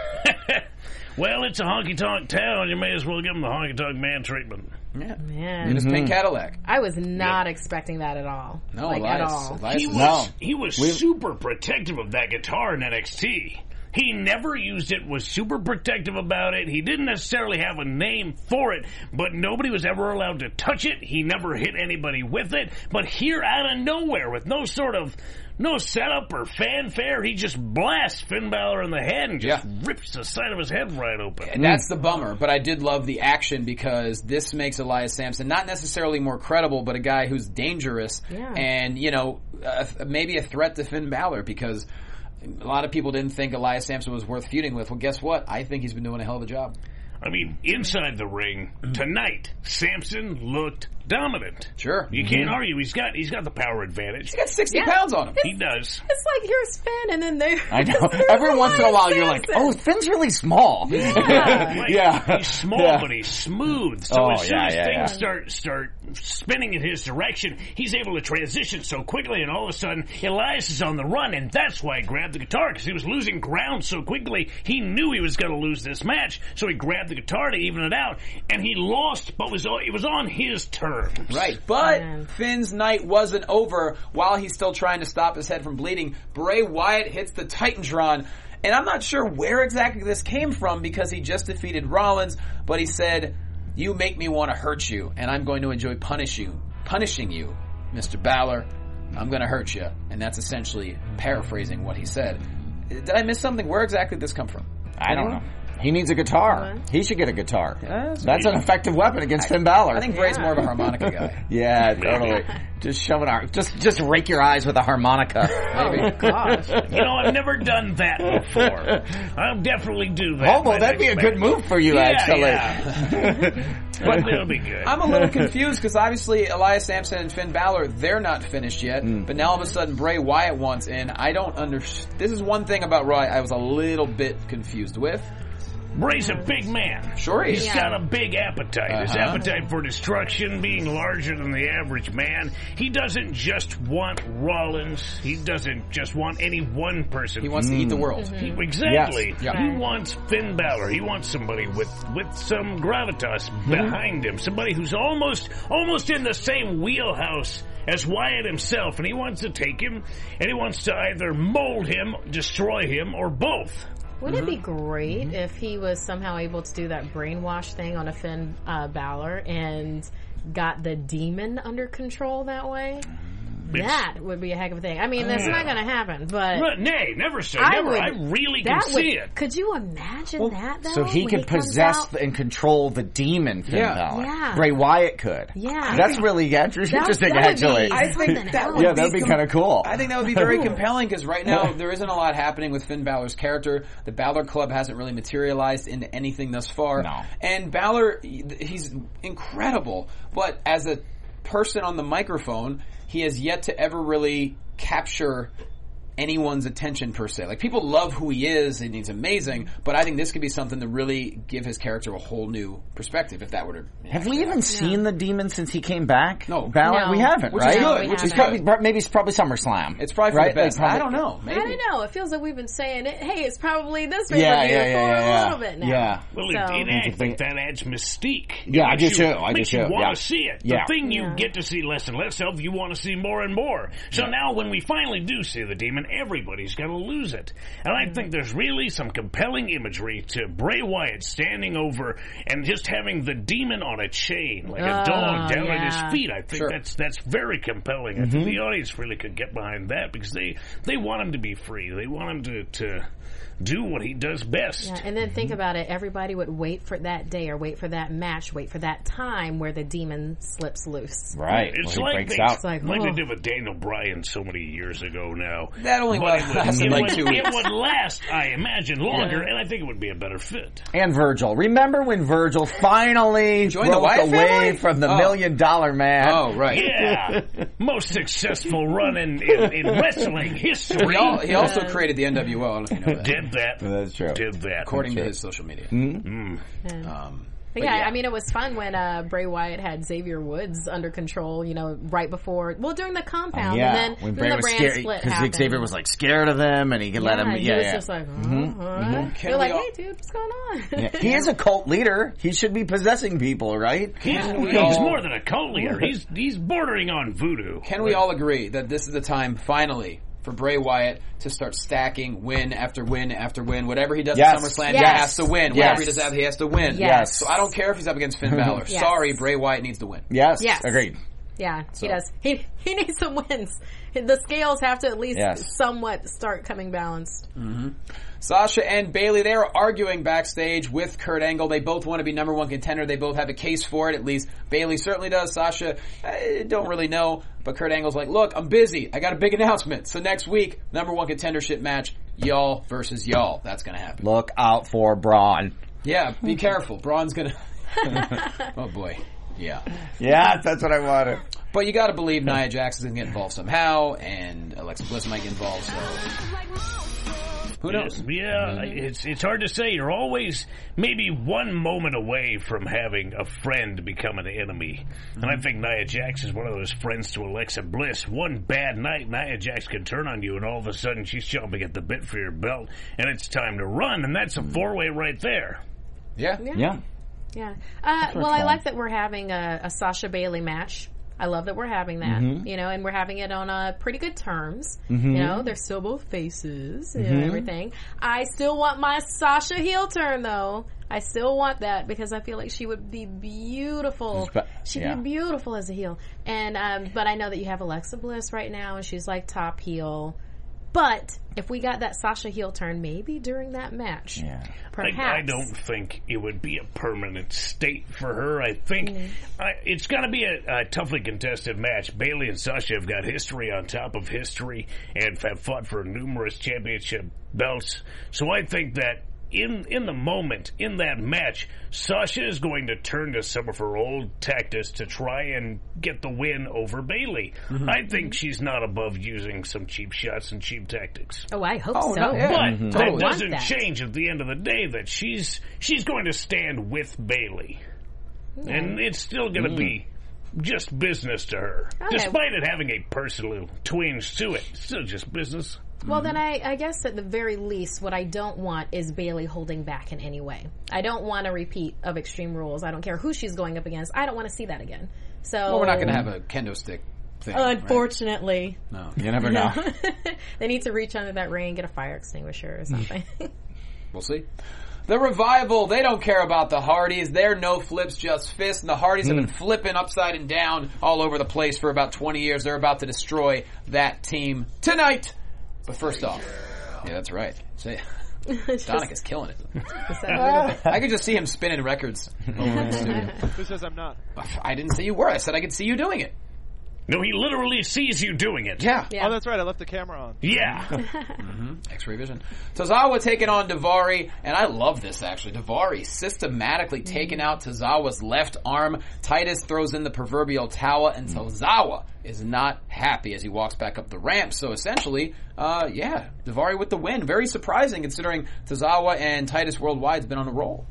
Well, it's a honky-tonk town. You may as well give him the honky-tonk man treatment. Yeah. Man. In his pink Cadillac. I was not expecting that at all. No, like, Elias. at all. Elias He is- was, No. he was We- super protective of that guitar in N X T. He never used it, was super protective about it. He didn't necessarily have a name for it, but nobody was ever allowed to touch it. He never hit anybody with it. But here out of nowhere, with no sort of, no setup or fanfare, he just blasts Finn Balor in the head and just Yeah. rips the side of his head right open. And that's the bummer, but I did love the action because this makes Elias Sampson not necessarily more credible, but a guy who's dangerous Yeah. and, you know, uh, maybe a threat to Finn Balor because a lot of people didn't think Elias Sampson was worth feuding with. Well, guess what? I think he's been doing a hell of a job. I mean, inside the ring, tonight, Samson looked dominant. Sure. You can't argue. He's got he's got the power advantage. He's got sixty Yeah. pounds on him. He does. It's like, here's Finn, and then there. I know. Every once in a while, you're like, "Oh, Finn's really small." Yeah. Like, Yeah. he's small, Yeah. but he's smooth. So Oh, as soon yeah, as yeah, things yeah. start start spinning in his direction, he's able to transition so quickly, and all of a sudden, Elias is on the run, and that's why he grabbed the guitar, because he was losing ground so quickly. He knew he was going to lose this match, so he grabbed the guitar to even it out, and he lost, but was it was on his terms. Right, but Man. Finn's night wasn't over. While he's still trying to stop his head from bleeding, Bray Wyatt hits the Titantron. And I'm not sure where exactly this came from because he just defeated Rollins, but he said, "You make me want to hurt you, and I'm going to enjoy punish you, punishing you, Mister Balor. I'm going to hurt you." And that's essentially paraphrasing what he said. Did I miss something? Where exactly did this come from? I don't know. He needs a guitar. He should get a guitar. That's That's an effective weapon against Finn Balor. I think Bray's more of a harmonica guy. Yeah, totally. Just shove it out. Just, just rake your eyes with a harmonica. Oh, gosh. You know, I've never done that before. I'll definitely do that. Oh, well, my that'd be a next good match. move for you, Yeah, actually. yeah. But it'll be good. I'm a little confused because obviously Elias Sampson and Finn Balor, they're not finished yet. Mm. But now all of a sudden Bray Wyatt wants in. I don't understand. This is one thing about Raw I was a little bit confused with. Bray's a big man. Sure he is. He's Yeah. got a big appetite. His Uh-huh. appetite for destruction being larger than the average man. He doesn't just want Rollins. He doesn't just want any one person. He wants to eat the world. He- exactly. Yes. Yeah. He Right. wants Finn Balor. He wants somebody with, with some gravitas behind him. Somebody who's almost almost in the same wheelhouse as Wyatt himself. And he wants to take him, and he wants to either mold him, destroy him, or both. Wouldn't it be great if he was somehow able to do that brainwash thing on a Finn uh, Balor and got the demon under control that way? That would be a heck of a thing. I mean, that's not going to happen, but But nay, never say I never. would- I really can that would, see it. Could you imagine that, though? So he when could comes possess out? and control the demon Finn Yeah. Balor. Yeah. Bray Wyatt could. Yeah. That's really That- interesting, that would actually. be I think something that else. would Yeah, that'd be com- kind of cool. I think that would be very compelling because right now there isn't a lot happening with Finn Balor's character. The Balor Club hasn't really materialized into anything thus far. No. And Balor, he's incredible, but as a person on the microphone, he has yet to ever really capture anyone's attention per se. Like, people love who he is and he's amazing, but I think this could be something to really give his character a whole new perspective if that were to Have we even seen the demon since he came back? No. Balor? No. We haven't, Which is right? good, we which is It's haven't. probably, maybe it's probably SummerSlam. It's probably for right? the best. Like, I probably- don't know. Maybe. I don't know. It feels like we've been saying it. Hey, it's probably this Yeah, pay-per-view yeah, yeah, for yeah, yeah. a little bit now. Yeah. Well, So- it, it, I Think- think that adds mystique. It Yeah, I makes do you- too. I do makes you too. want Yeah. to see it. Yeah. The thing you Yeah. get to see less and less of, you want to see more and more. So now when we finally do see the demon, everybody's going to lose it. And I think there's really some compelling imagery to Bray Wyatt standing over and just having the demon on a chain, like a Oh, dog down at yeah. his feet. I think Sure. that's that's very compelling. I Mm-hmm. think the audience really could get behind that because they, they want him to be free. They want him to, to do what he does best. Yeah, and then think about it. Everybody would wait for that day or wait for that match, wait for that time where the demon slips loose. Right. It's Well, he like breaks they, out. It's like, like oh. they did with Daniel Bryan so many years ago now. That only But it would, lasted it like would- two weeks. It would last, I imagine, longer, and I think it would be a better fit. And Virgil. Remember when Virgil finally Joined the broke Wyatt away family? from the Oh. Million Dollar Man? Oh, right. Yeah, most successful run in, in, in wrestling history. He, al- he also created the N W O. I don't know if you know that. Did that. That's true. Did that. According to his social media. Mm. Um, But yeah, I mean, it was fun when uh, Bray Wyatt had Xavier Woods under control, you know, right before, well, during the compound, Yeah, and then, when then Bray the was brand scared split because happened. Xavier was like scared of him, and he could yeah, let him. he Yeah, was yeah. just like, oh, all right. Can They're we like, all- hey, dude, what's going on? Yeah. He is a cult leader. He should be possessing people, right? He's, we he's all- more than a cult leader. He's he's bordering on voodoo. Can we all agree that this is the time, finally, for Bray Wyatt to start stacking win after win after win? Whatever he does Yes. at SummerSlam, Yes. he has to win. Yes. Whatever he does after, he has to win. Yes. So I don't care if he's up against Finn Balor. Yes. Sorry, Bray Wyatt needs to win. Yes. Yes. Agreed. Yeah, So- he does. He he needs some wins. The scales have to at least Yes. somewhat start coming balanced. Sasha and Bayley, they are arguing backstage with Kurt Angle. They both want to be number one contender. They both have a case for it. At least Bayley certainly does. Sasha, I don't really know. But Kurt Angle's like, look, I'm busy. I got a big announcement. So next week, number one contendership match, y'all versus y'all. That's going to happen. Look out for Braun. Yeah, be careful. Braun's going to... Oh, boy. Yeah. Yeah, that's what I wanted. But you got to believe Nia Jax is going to get involved somehow, and Alexa Bliss might get involved, so... Who knows? Yeah, it's it's hard to say. You're always maybe one moment away from having a friend become an enemy. And I think Nia Jax is one of those friends to Alexa Bliss. One bad night, Nia Jax can turn on you, and all of a sudden she's chomping at the bit for your belt, and it's time to run, and that's a four-way right there. Yeah. Yeah. Yeah. Uh, well, I fun. like that we're having a, a Sasha Bayley match. I love that we're having that, Mm-hmm. you know, and we're having it on uh, pretty good terms. You know, they're still both faces and Mm-hmm. everything. I still want my Sasha heel turn, though. I still want that because I feel like she would be beautiful. But- She'd yeah. be beautiful as a heel. And um, but I know that you have Alexa Bliss right now, and she's like top heel. But if we got that Sasha heel turn, maybe during that match, Yeah. perhaps. I, I don't think it would be a permanent state for her. I think I, it's going to be a, a toughly contested match. Bayley and Sasha have got history on top of history and have fought for numerous championship belts. So I think that in in the moment, in that match, Sasha is going to turn to some of her old tactics to try and get the win over Bayley. Mm-hmm. I think she's not above using some cheap shots and cheap tactics. Oh, I hope oh, so. No, yeah. But mm-hmm. that totally. doesn't that. change at the end of the day that she's she's going to stand with Bayley. Yeah. And it's still going to mm. be just business to her. Okay. Despite it having a personal twinge to it, it's still just business. Well, mm-hmm. then I, I guess at the very least, what I don't want is Bayley holding back in any way. I don't want a repeat of Extreme Rules. I don't care who she's going up against. I don't want to see that again. So, well, we're not going to have a kendo stick thing. Unfortunately. Right? No. You never know. They need to reach under that ring, get a fire extinguisher or something. We'll see. The Revival, they don't care about the Hardys. They're no flips, just fists. And the Hardys mm. have been flipping upside and down all over the place for about twenty years. They're about to destroy that team tonight. But first off, yeah, that's right. Say, Donick is killing it. I could just see him spinning records over in the studio. Who says I'm not? I didn't say you were. I said I could see you doing it. No, he literally sees you doing it. Yeah. yeah. Oh, that's right. I left the camera on. Yeah. mm-hmm. X-ray vision. Tozawa taking on Daivari, and I love this, actually. Daivari systematically mm-hmm. taking out Tozawa's left arm. Titus throws in the proverbial towel, and Tozawa is not happy as he walks back up the ramp. So essentially, uh, yeah, Daivari with the win. Very surprising considering Tozawa and Titus Worldwide's been on a roll.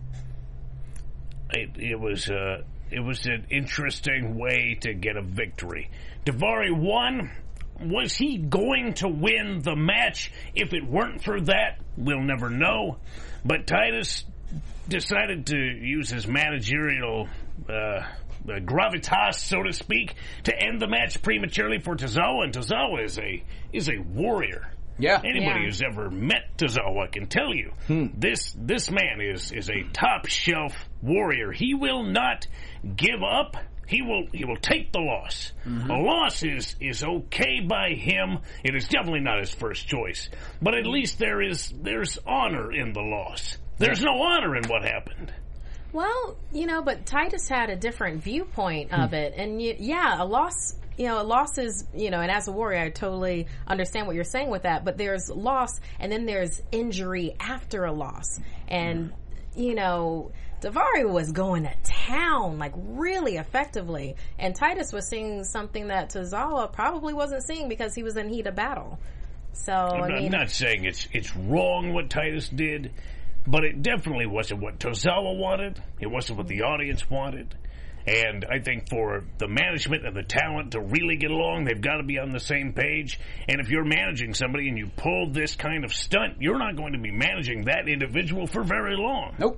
It, it was... Uh It was an interesting way to get a victory. Daivari won. Was he going to win the match? If it weren't for that, we'll never know. But Titus decided to use his managerial uh, gravitas, so to speak, to end the match prematurely for Tozawa. And Tozawa is a is a warrior. Yeah. Anybody yeah. who's ever met Tozawa can tell you hmm. this this man is is a top shelf warrior. He will not give up. He will he will take the loss. Mm-hmm. A loss is is okay by him. It is definitely not his first choice. But at least there is there's honor in the loss. There's no honor in what happened. Well, you know, but Titus had a different viewpoint of it. And you, yeah, a loss, you know, a loss is, you know, and as a warrior, I totally understand what you're saying with that. But there's loss, and then there's injury after a loss. And, you know, Daivari was going to town, like, really effectively. And Titus was seeing something that Tozawa probably wasn't seeing because he was in heat of battle. So, I'm I not, mean... I'm not saying it's it's wrong what Titus did, but it definitely wasn't what Tozawa wanted. It wasn't what the audience wanted. And I think for the management and the talent to really get along, they've got to be on the same page. And if you're managing somebody and you pull this kind of stunt, you're not going to be managing that individual for very long. Nope.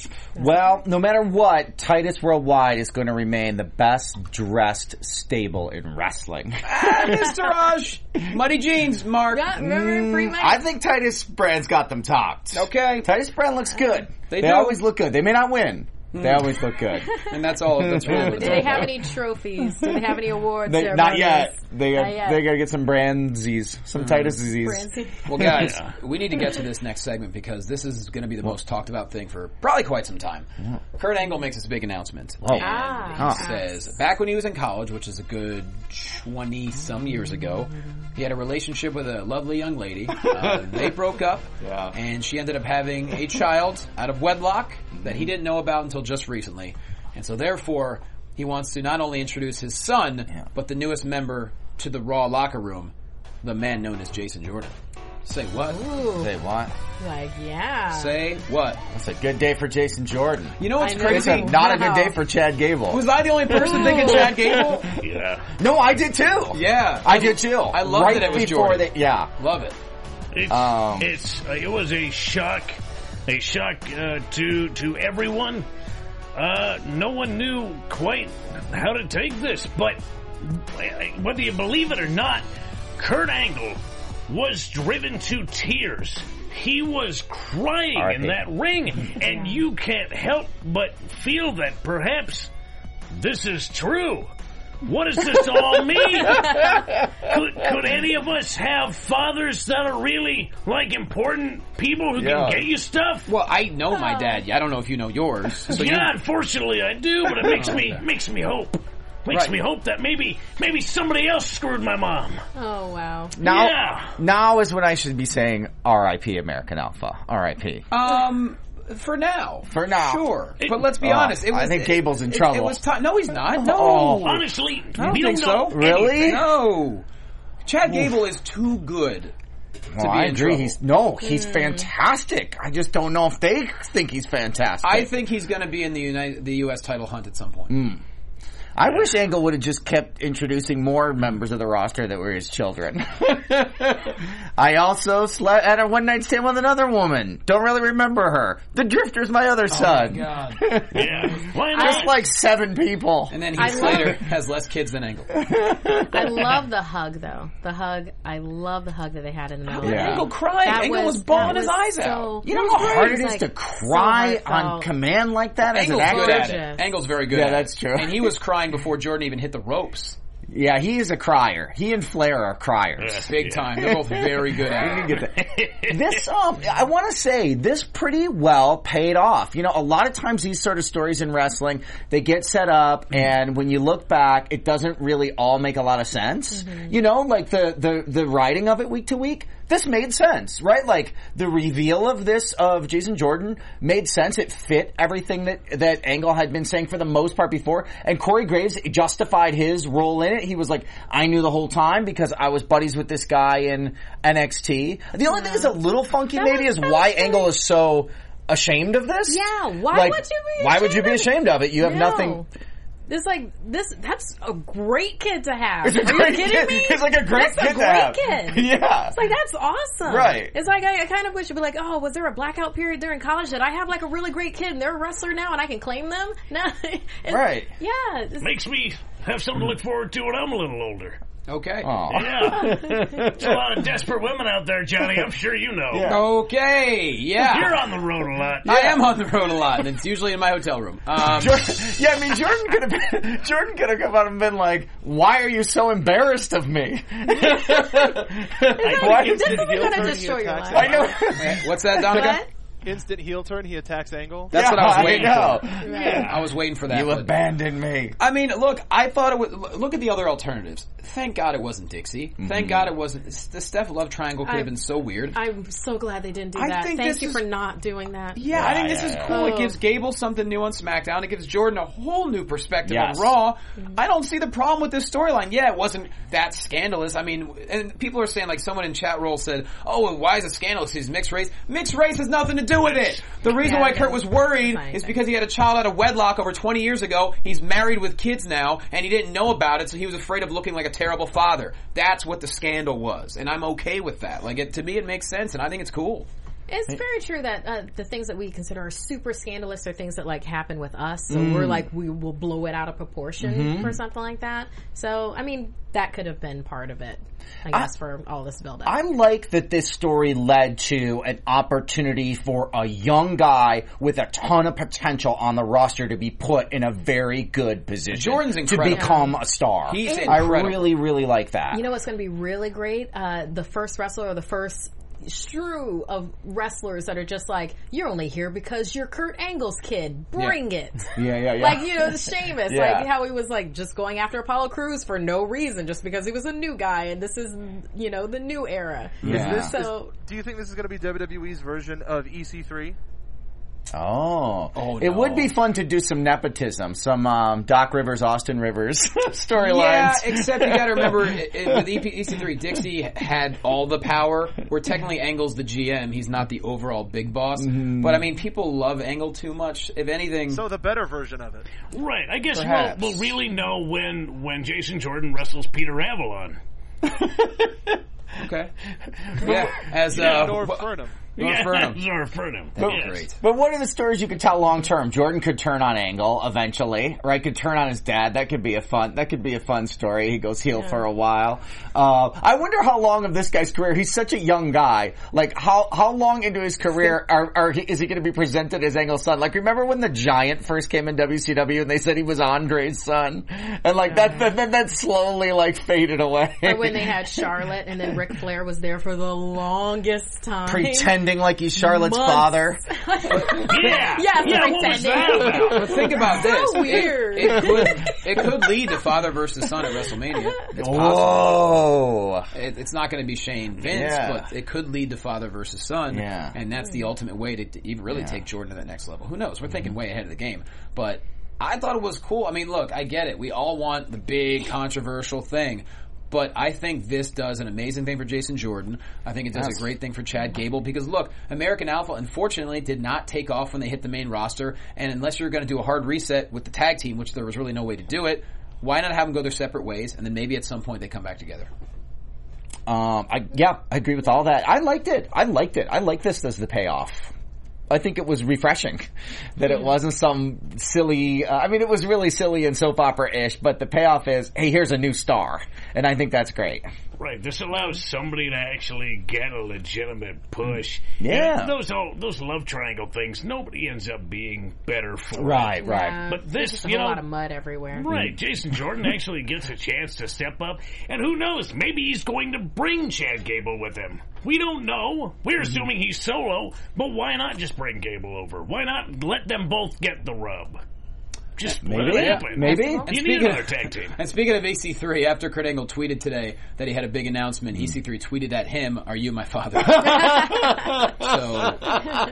Well, no matter what, Titus Worldwide is going to remain the best dressed stable in wrestling. Ah, Mister Rush! Muddy jeans, Mark. Yeah, remember Free Mike? I think Titus Brand's got them topped. Okay. Titus Brand looks good. They, they do. always look good. They may not win. Mm. They always look good. And that's all. That's really Do they have any trophies? Do they have any awards? They, not yet. They got, not yet. They got to get some Brandsies. Some mm. Titus disease. Well, guys, yeah. we need to get to this next segment because this is going to be the most talked about thing for probably quite some time. Yeah. Kurt Angle makes this big announcement. Oh. And ah. he says, back when he was in college, which is a good twenty-some years ago, he had a relationship with a lovely young lady. Uh, they broke up, yeah. and she ended up having a child out of wedlock that he didn't know about until just recently. And so therefore, he wants to not only introduce his son, yeah. but the newest member to the Raw locker room, the man known as Jason Jordan. Say what? Ooh. Say what? Like, yeah. Say what? That's a good day for Jason Jordan. You know what's I crazy? Know. It's not wow. a good day for Chad Gable. Was I the only person thinking Chad Gable? Yeah. No, I did too. Yeah. I did too. I loved right that it was before Jordan. They, yeah. Love it. It's, Um, it's uh, it was a shock, a shock uh, to to everyone. Uh, no one knew quite how to take this, but whether you believe it or not, Kurt Angle was driven to tears. He was crying right. in that ring, and you can't help but feel that perhaps this is true. What does this all mean? could, could any of us have fathers that are really, like, important people who Yeah. can get you stuff? Well, I know my dad. I don't know if you know yours. So yeah, you... unfortunately I do, but it makes me makes me hope. Makes Right. me hope that maybe maybe somebody else screwed my mom. Oh, wow. Now, Yeah. now is when I should be saying R I P American Alpha. R I P Um, for now. For now. Sure. It- but let's be Oh, honest. It was, I think it- Gable's in it, trouble. It was time. No, he's not. No. Oh. Honestly, I don't you think don't so. know Really? anything. No. Chad Gable is too good. Well, to be I in agree. trouble. He's no, he's fantastic. I just don't know if they think he's fantastic. I think he's going to be in the United, the U S title hunt at some point. Mm. I wish Angle would have just kept introducing more members of the roster that were his children. I also slept at a one night stand with another woman. Don't really remember her. The Drifter's my other son. God. Yeah. Why not? Just like seven people. And then I Heath love- Slater has less kids than Angle. I love the hug, though. The hug. I love the hug that they had in the middle of the Yeah. ring. Angle cried. That Angle was, was- bawling that his was eyes so- out. You know It how was hard great. it is Like, to so cry on heartfelt. command like that as Angle's an good actor? at it. Gorgeous. Angle's very good Yeah, at that's it. true. And he was crying before Jordan even hit the ropes. Yeah, he is a crier. He and Flair are criers. Big Yeah. time. They're both very good at You it. can get that. This, um, I want to say, this pretty well paid off. You know, a lot of times these sort of stories in wrestling, they get set up, and when you look back, it doesn't really all make a lot of sense. You know, like the, the, the writing of it week to week, this made sense, right? Like, the reveal of this, of Jason Jordan, made sense. It fit everything that, that Angle had been saying for the most part before, and Corey Graves justified his role in it. He was like, I knew the whole time because I was buddies with this guy in N X T. The only thing that's a little funky That maybe was- is that why was Angle funny. is so ashamed of this. Yeah, why Like, would you be Why would you ashamed be of it? ashamed of it? You have No. nothing. It's like this. That's a great kid to have. It's a Are great you kidding kid. me? It's like a great that's kid a to great have. kid. Yeah. It's like that's awesome. Right. It's like I, I kind of wish it'd be like, oh, was there a blackout period during college that I have like a really great kid and they're a wrestler now and I can claim them? No. It's- Right. Yeah. It's, Makes me have something to look forward to when I'm a little older. Okay. Aw. Yeah. There's a lot of desperate women out there, Johnny. I'm sure you know. Yeah. Okay. Yeah. You're on the road a lot. I am on the road a lot, and it's usually in my hotel room. Um, Jordan, yeah, I mean, Jordan could have been, Jordan could have come out and been like, why are you so embarrassed of me? Why this is isn't heel going to turn, destroy he your attacks life. I know. what's that, Donica? What? Instant heel turn, he attacks Angle. That's Yeah, what I was I waiting know. for. Right. I was waiting for that. You but- abandoned me. I mean, look, I thought it was, look at the other alternatives. Thank God it wasn't Dixie. Thank God it wasn't, the Steph Love triangle could have been so weird. I'm so glad they didn't do I that. think Thank this you is- for not doing that. Yeah, I think this Yeah, is yeah, cool. yeah. It gives Gable something new on SmackDown. It gives Jordan a whole new perspective Yes. on Raw. I don't see the problem with this storyline. Yeah, it wasn't that scandalous. I mean, and people are saying, like someone in chat roll said, oh, well, why is it scandalous? He's mixed race. Mixed race has nothing to do with it. The reason Yeah, why yeah. Kurt was worried Fine. is because he had a child out of wedlock over twenty years ago. He's married with kids now, and he didn't know about it, so he was afraid of looking like a terrible father. That's what the scandal was, and I'm okay with that. Like, it, to me, it makes sense, and I think it's cool. It's very true that uh, the things that we consider are super scandalous are things that like happen with us. So we're like, we will blow it out of proportion for something like that. So, I mean, that could have been part of it, I guess, for all this build up. I like that this story led to an opportunity for a young guy with a ton of potential on the roster to be put in a very good position. Jordan's to incredible. become a star. He's I incredible. really, really like that. You know what's going to be really great? Uh, the first wrestler or the first strew of wrestlers that are just like, you're only here because you're Kurt Angle's kid. Bring it. yeah, yeah, yeah. Like, you know, Sheamus, Yeah. like how he was like just going after Apollo Crews for no reason, just because he was a new guy and this is, you know, the new era. Yeah. So, Do you think this is going to be W W E's version of E C three? Oh. Oh, It no. would be fun to do some nepotism, some um, Doc Rivers, Austin Rivers storylines. Yeah, except you gotta remember, it, it, with E C three, Dixie had all the power, where technically Angle's the G M, he's not the overall big boss. Mm-hmm. But I mean, people love Angle too much. If anything, So the better version of it. Right. I guess we'll, Perhaps. we'll really know when when Jason Jordan wrestles Peter Avalon. okay. Yeah, as, Yeah, uh, Norv wh- Burnham. North Yeah, Burnham. North Burnham. That'd be Yes. great. But what are the stories you could tell long term? Jordan could turn on Angle eventually, right? Could turn on his dad. That could be a fun. That could be a fun story. He goes heel for a while. Uh, I wonder how long of this guy's career. He's such a young guy. Like how how long into his career are, are he, is he going to be presented as Angle's son? Like remember when the Giant first came in W C W and they said he was Andre's son, and like that that that, that slowly like faded away. or when they had Charlotte and then Ric Flair was there for the longest time. pretending pretending like he's Charlotte's months. father. Yeah, Yes, yeah. What was that about? But think about this. So weird. It, it could it could lead to father versus son at WrestleMania. It's possible. Whoa. It, it's not going to be Shane Vince, Yeah. but it could lead to father versus son. Yeah. And that's the ultimate way to, to even really Yeah. take Jordan to that next level. Who knows? We're thinking way ahead of the game. But I thought it was cool. I mean, look, I get it. We all want the big controversial thing. But I think this does an amazing thing for Jason Jordan. I think it does Yes. a great thing for Chad Gable because, look, American Alpha, unfortunately, did not take off when they hit the main roster. And unless you're going to do a hard reset with the tag team, which there was really no way to do it, why not have them go their separate ways? And then maybe at some point they come back together. Um, I, yeah, I agree with all that. I liked it. I liked it. I like this as the payoff. I think it was refreshing that it wasn't some silly, uh, I mean, it was really silly and soap opera-ish, but the payoff is, hey, here's a new star. And I think that's great. Right, this allows somebody to actually get a legitimate push. Yeah. And those all, those love triangle things, nobody ends up being better for Right, it. right. Yeah, But there's this, just a you whole know, lot of mud everywhere. Right, Jason Jordan actually gets a chance to step up, and who knows, maybe he's going to bring Chad Gable with him. We don't know. We're assuming he's solo, but why not just bring Gable over? Why not let them both get the rub? Just Maybe. let it happen. Maybe. You And need speaking another of- tag team. And speaking of E C three, after Kurt Angle tweeted today that he had a big announcement, E C three tweeted at him, "Are you my father?" So,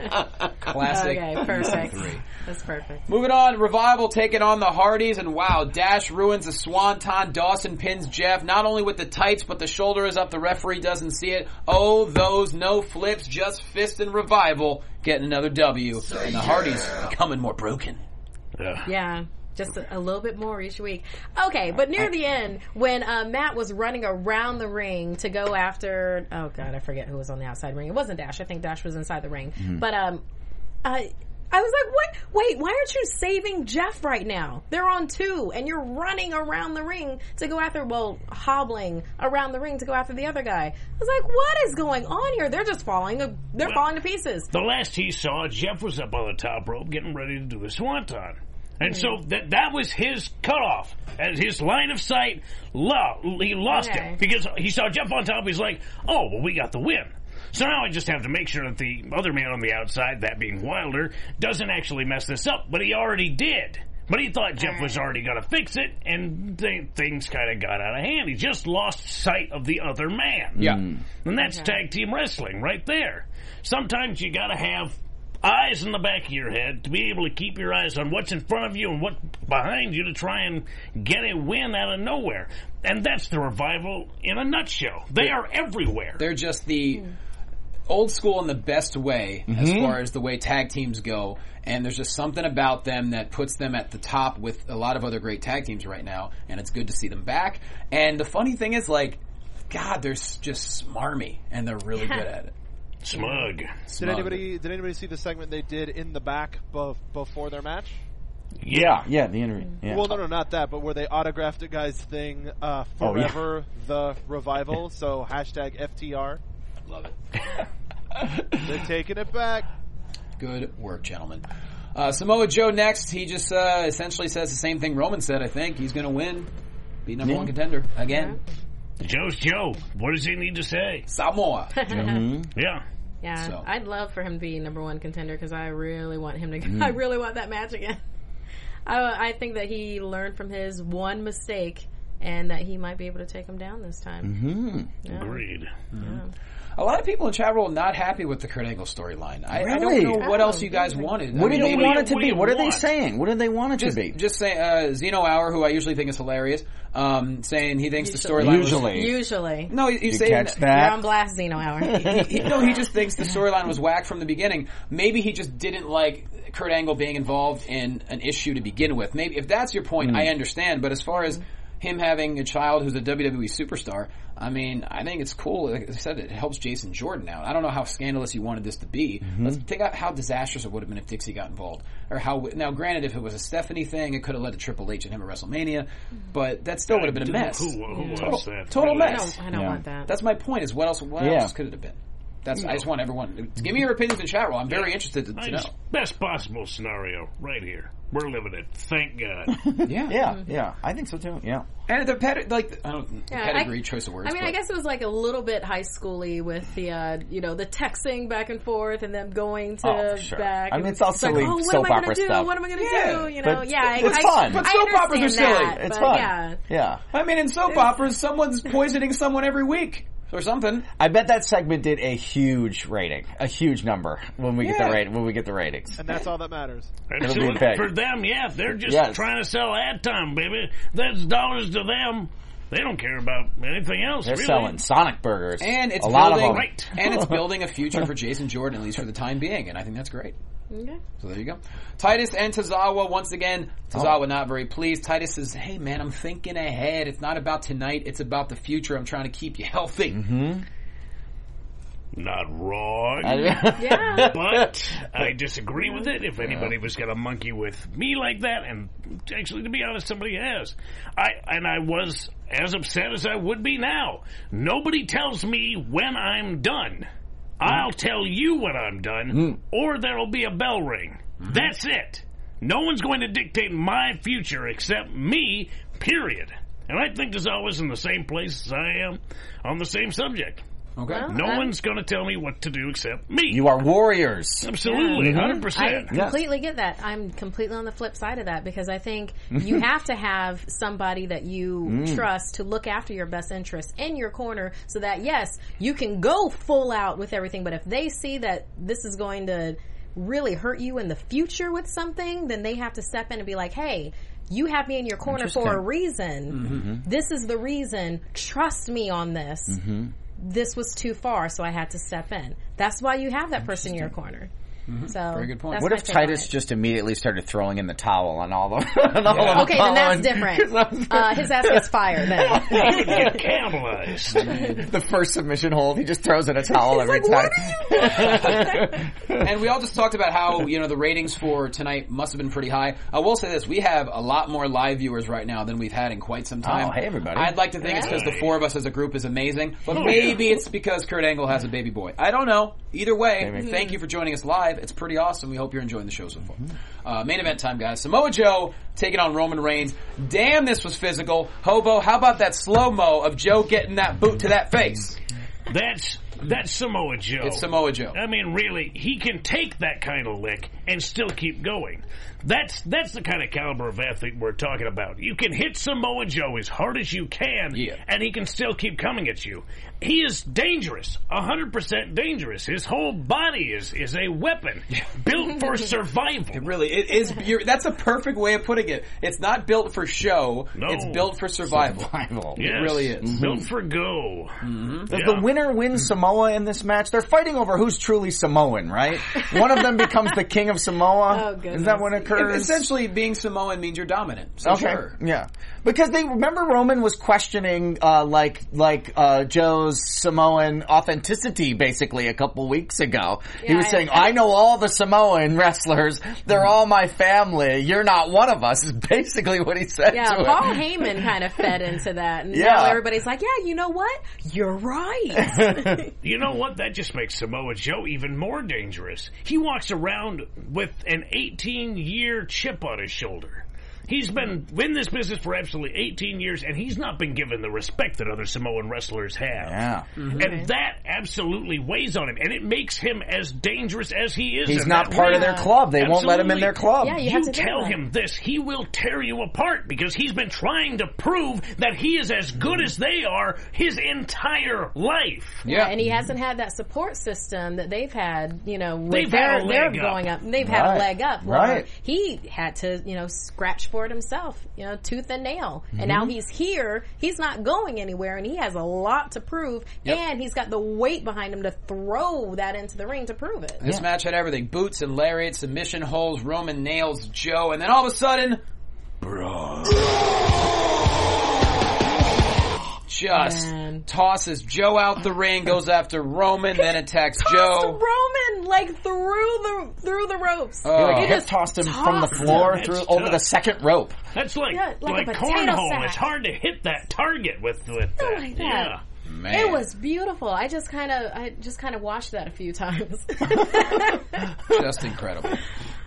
classic Okay, perfect. E C three. That's perfect. Moving on, Revival taking on the Hardys, and wow, Dash ruins the Swanton. Dawson pins Jeff, not only with the tights, but the shoulder is up. The referee doesn't see it. Oh, those no flips, just fist and Revival getting another W, and the Hardys becoming more broken. Yeah. Yeah. Just a, a little bit more each week. Okay, but near the end, when uh, Matt was running around the ring to go after, oh god, I forget who was on the outside ring. It wasn't Dash. I think Dash was inside the ring. Mm-hmm. But um, I, I was like, what? Wait, why aren't you saving Jeff right now? They're on two, and you're running around the ring to go after, well, hobbling around the ring to go after the other guy. I was like, what is going on here? They're just falling. They're Well, falling to pieces. The last he saw, Jeff was up on the top rope getting ready to do the swanton. And so that that was his cutoff. As his line of sight, lo- he lost Okay. him. Because he saw Jeff on top, he's like, oh, well, we got the win. So now I just have to make sure that the other man on the outside, that being Wilder, doesn't actually mess this up. But he already did. But he thought Jeff was already going to fix it, and th- things kind of got out of hand. He just lost sight of the other man. Yeah. And that's tag team wrestling right there. Sometimes you got to have eyes in the back of your head to be able to keep your eyes on what's in front of you and what's behind you to try and get a win out of nowhere. And that's the Revival in a nutshell. They are everywhere. They're just the old school in the best way as far as the way tag teams go. And there's just something about them that puts them at the top with a lot of other great tag teams right now. And it's good to see them back. And the funny thing is, like, God, they're s- just smarmy. And they're really good at it. Smug. Did Smug. anybody did anybody see the segment they did in the back bef- before their match? Yeah, yeah, the interview. Yeah. Well, no, no, not that, but where they autographed a guy's thing, uh, Oh, yeah. forever the revival. So hashtag F T R. Love it. They're taking it back. Good work, gentlemen. Uh, Samoa Joe next. He just uh, essentially says the same thing Roman said, I think. He's going to win. Be number Yeah. one contender again. Joe's Joe. What does he need to say? Samoa. Yeah. Yeah, So. I'd love for him to be number one contender because I really want him to. Mm. I really want that match again. I, I think that he learned from his one mistake and that he might be able to take him down this time. Hmm. Yeah. Agreed. Yeah. A lot of people in chat roll not happy with the Kurt Angle storyline. I, I Really? don't know what Oh, else you guys really? wanted. What I did mean, they what want do it you- to what be? do you What are they want? saying? What did they want it Just, to be? just say uh, Zeno Hour, who I usually think is hilarious, um, saying he thinks the storyline was... Usually. Usually, No, he- he's You saying... catch you're that? on blast, Zeno Hour. he, no, he just thinks the storyline was whack from the beginning. Maybe he just didn't like Kurt Angle being involved in an issue to begin with. Maybe if that's your point, I understand. But as far as him having a child who's a W W E superstar, I mean, I think it's cool. Like I said, it helps Jason Jordan out. I don't know how scandalous you wanted this to be. Let's think out how disastrous it would have been if Dixie got involved. Or how, now granted, if it was a Stephanie thing, it could have led to Triple H and him at WrestleMania, but that still would have been a mess. Who, who Total, wants that? total Really? I mess. don't, I don't Yeah. want that. That's my point. Is what else? What Yeah. else could it have been? That's. I just want everyone. Give me your opinions in chat roll. I'm very interested to, to know. Nice. Best possible scenario right here. We're living it. Thank God. Yeah. Yeah, mm-hmm. yeah. I think so too. Yeah. And the ped- like I don't yeah, pedigree I, choice of words. I mean, but. I guess it was like a little bit high schooly with the uh, you know the texting back and forth and them going to oh, sure. back. I mean, it's all it's silly like, oh, what soap am I opera do? stuff. What am I going to yeah. do? You know, but yeah, it's I, fun. I, But soap I operas are silly. that, It's but fun. Yeah. Yeah. I mean, in soap operas, someone's poisoning someone every week or something. I bet that segment did a huge rating, a huge number when we Yeah. get the rate when we get the ratings. And that's all that matters. It'll be big. For them, yeah, they're just Yes. trying to sell ad time, baby. That's dollars to them. They don't care about anything else. They're really. selling Sonic burgers, And it's a lot building, of them. Right. and it's building a future for Jason Jordan, at least for the time being, and I think that's great. Okay. So there you go. Titus and Tozawa, once again, Tozawa oh. not very pleased. Titus says, hey man, I'm thinking ahead. It's not about tonight, it's about the future. I'm trying to keep you healthy. Mm-hmm. Not wrong. Yeah. But I disagree with it. If anybody was going to monkey with me like that, and actually, to be honest, somebody has. I and I was as upset as I would be now. Nobody tells me when I'm done. I'll tell you when I'm done, mm. or there'll be a bell ring. Mm-hmm. That's it. No one's going to dictate my future except me, period. And I think there's always in the same place as I am on the same subject. Okay. Well, no I'm, one's going to tell me what to do except me. You are warriors. Absolutely, yeah. one hundred percent. I completely get that. I'm completely on the flip side of that because I think you have to have somebody that you mm. trust to look after your best interests in your corner so that, yes, you can go full out with everything, but if they see that this is going to really hurt you in the future with something, then they have to step in and be like, hey, you have me in your corner for a reason. Mm-hmm. This is the reason. Trust me on this. Mm-hmm. This was too far, so I had to step in. That's why you have that person in your corner. Mm-hmm. So very good point. What if Titus just immediately started throwing in the towel on all the? on all yeah. of Okay, then that's different. Uh, his ass gets fired then. He would get cannibalized. The first submission hold, he just throws in a towel every like, time. And we all just talked about how, you know, the ratings for tonight must have been pretty high. I will say this, we have a lot more live viewers right now than we've had in quite some time. Oh, hey everybody. I'd like to think hey. it's because the four of us as a group is amazing, but oh, maybe yeah. it's because Kurt Angle has a baby boy. I don't know. Either way, maybe. Thank you for joining us live. It's pretty awesome. We hope you're enjoying the show so far. Uh, main event time, guys. Samoa Joe taking on Roman Reigns. Damn, this was physical. Hobo, how about that slow-mo of Joe getting that boot to that face? That's that's Samoa Joe. It's Samoa Joe. I mean, really, he can take that kind of lick and still keep going. That's that's the kind of caliber of athlete we're talking about. You can hit Samoa Joe as hard as you can, yeah. and he can still keep coming at you. He is dangerous, one hundred percent dangerous. His whole body is, is a weapon built for survival. It really it is. You're, that's a perfect way of putting it. It's not built for show. No. It's built for survival. survival. Yes. It really is. Mm-hmm. Built for go. Mm-hmm. Does yeah. the winner win Samoa in this match? They're fighting over who's truly Samoan, right? One of them becomes the king of Samoa. Oh, goodness. Is that when it occurs? Essentially, being Samoan means you're dominant. So okay. Sure. Yeah. Because they remember Roman was questioning uh, like like uh, Joe's Samoan authenticity basically a couple weeks ago. Yeah, he was saying, I know all the Samoan wrestlers. They're all my family. You're not one of us is basically what he said yeah, to Paul him. Heyman kind of fed into that. And yeah. now everybody's like, yeah, you know what? You're right. You know what? That just makes Samoa Joe even more dangerous. He walks around with an eighteen-year chip on his shoulder. He's been in this business for absolutely eighteen years, and he's not been given the respect that other Samoan wrestlers have. Yeah. Mm-hmm. And that absolutely weighs on him, and it makes him as dangerous as he is. He's in not that part ring. of their club. They absolutely. won't let him in their club. Yeah, you, you have to tell him this, he will tear you apart because he's been trying to prove that he is as good as they are his entire life. Yeah, yeah and he hasn't had that support system that they've had, you know, when they've they're, had a they're leg going up. up. They've right. had a leg up. Well, right. He had to, you know, scratch for it himself, you know, tooth and nail. Mm-hmm. And now he's here. He's not going anywhere, and he has a lot to prove. Yep. And he's got the weight behind him to throw that into the ring to prove it. This yeah. match had everything. Boots and lariats, submission holds, Roman nails Joe, and then all of a sudden, bro. Just Man. tosses Joe out the ring, goes after Roman, then attacks Joe. Roman like through the through the ropes. Oh. He like he hip tossed him from the floor him. through That's over tough. the second rope. That's like yeah, like, like a cornhole. sack. It's hard to hit that target with with oh that. My God. Yeah. Man. It was beautiful. I just kind of, I just kind of watched that a few times. Just incredible.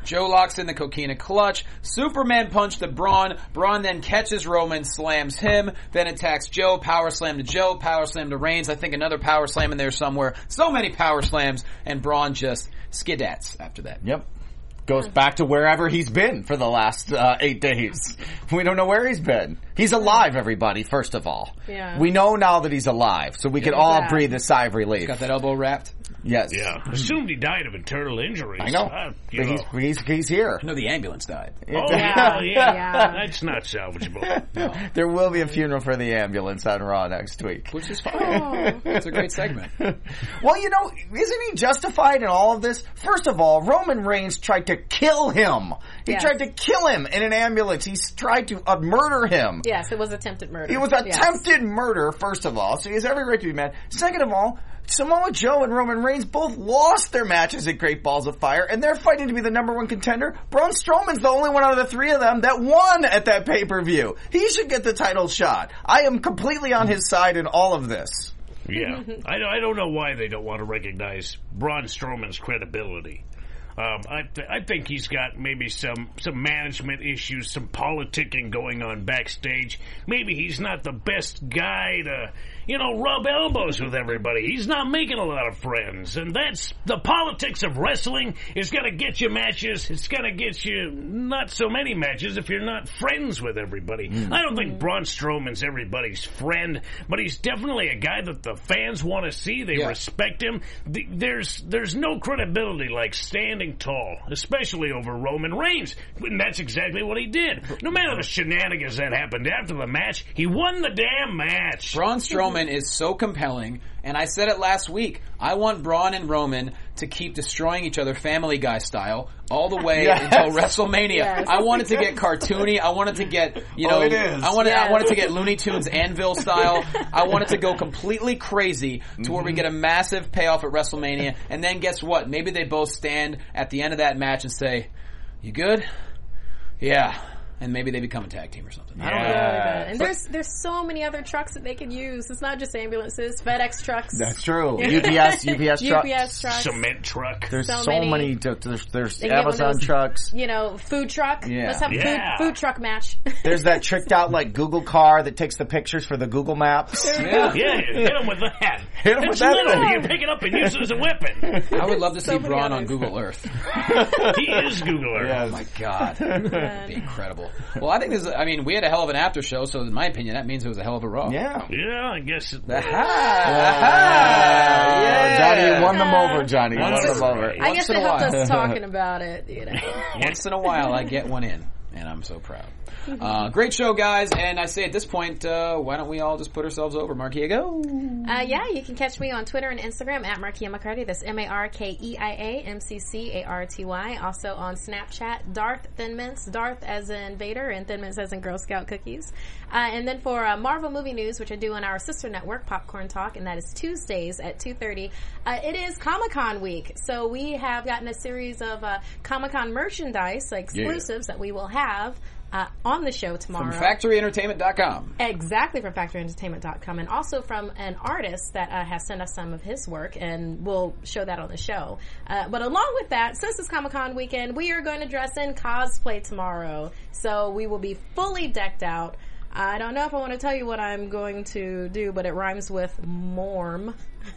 Joe locks in the Coquina clutch. Superman punch to Braun. Braun then catches Roman, slams him, then attacks Joe. Power slam to Joe, power slam to Reigns. I think another power slam in there somewhere. So many power slams, and Braun just skidats after that. Yep. Goes back to wherever he's been for the last uh, eight days. We don't know where he's been. He's alive, everybody, first of all. Yeah. We know now that he's alive, so we can all breathe a sigh of relief. Got that elbow wrapped? Yes. Yeah. Assumed he died of internal injuries. I know. Uh, you but know. he's, he's, he's here. No, the ambulance died. Oh, Yeah. yeah, yeah. Yeah. That's not salvageable. No. There will be a funeral for the ambulance on Raw next week. Which is fine. It's a great segment. Well, you know, isn't he justified in all of this? First of all, Roman Reigns tried to kill him. He Yes. tried to kill him in an ambulance. He tried to uh, murder him. Yes, it was attempted murder. It was Yes. attempted murder, first of all, so he has every right to be mad. Second of all, Samoa Joe and Roman Reigns both lost their matches at Great Balls of Fire, and they're fighting to be the number one contender. Braun Strowman's the only one out of the three of them that won at that pay-per-view. He should get the title shot. I am completely on his side in all of this. Yeah. I, I don't know why they don't want to recognize Braun Strowman's credibility. Um, I, th- I think he's got maybe some, some management issues, some politicking going on backstage. Maybe he's not the best guy to, you know, rub elbows with everybody. He's not making a lot of friends. And that's the politics of wrestling is going to get you matches. It's going to get you not so many matches if you're not friends with everybody. Mm. I don't think Braun Strowman's everybody's friend, but he's definitely a guy that the fans want to see. They yeah. respect him. The, there's, there's no credibility like standing tall, especially over Roman Reigns. And that's exactly what he did. No matter the shenanigans that happened after the match, he won the damn match. Braun Strowman is so compelling, and I said it last week. I want Braun and Roman to keep destroying each other Family Guy style all the way yes. until WrestleMania. Yes. I want it to get cartoony. I want it to get, you know, oh, it is. I want it, Yes. I want it to get Looney Tunes Anvil style. I want it to go completely crazy to mm-hmm. where we get a massive payoff at WrestleMania, and then guess what? Maybe they both stand at the end of that match and say, "You good?" Yeah. And maybe they become a tag team or something. Yeah. I don't know. And but, there's there's so many other trucks that they could use. It's not just ambulances, FedEx trucks. That's true. U P S, U P S trucks. U P S trucks. Cement truck. There's so, So many. many. There's, there's those, Amazon trucks. You know, food truck. Yeah. Let's have a Yeah. food, food truck match. There's that tricked out like Google car that takes the pictures for the Google Maps. Yeah. Yeah, hit him with that. Hit him with It's that little. thing. You pick it up and use it as a weapon. I would love to So see many Braun on others. Google Earth. He is Google Earth. Yes. Oh my God. That'd be incredible. Well, I think this is, I mean, we had a hell of an after show, so in my opinion, that means it was a hell of a Raw. Yeah. Yeah, I guess. It, Aha! Ah, Yeah. Johnny, you won them over, Johnny. You Once won in- them over. I Once guess in it a helped while. us talking about it, you know. Once in a while, I get one in, and I'm so proud. Uh, great show, guys, and I say at this point, uh, why don't we all just put ourselves over? Markia, go! Uh, yeah, you can catch me on Twitter and Instagram at Markia McCarty. That's M A R K E I A M C C A R T Y. Also on Snapchat, Darth Thin Mints. Darth as in Vader and Thin Mints as in Girl Scout cookies. Uh, and then for uh, Marvel movie news, which I do on our sister network, Popcorn Talk, and that is Tuesdays at two thirty. Uh, it is Comic-Con week, so we have gotten a series of uh, Comic-Con merchandise, exclusives yeah. that we will have Uh, on the show tomorrow. From factory entertainment dot com. Exactly, from factory entertainment dot com. And also from an artist that uh, has sent us some of his work, and we'll show that on the show. Uh, but along with that, since it's Comic-Con weekend, we are going to dress in cosplay tomorrow. So we will be fully decked out. I don't know if I want to tell you what I'm going to do, but it rhymes with Morm.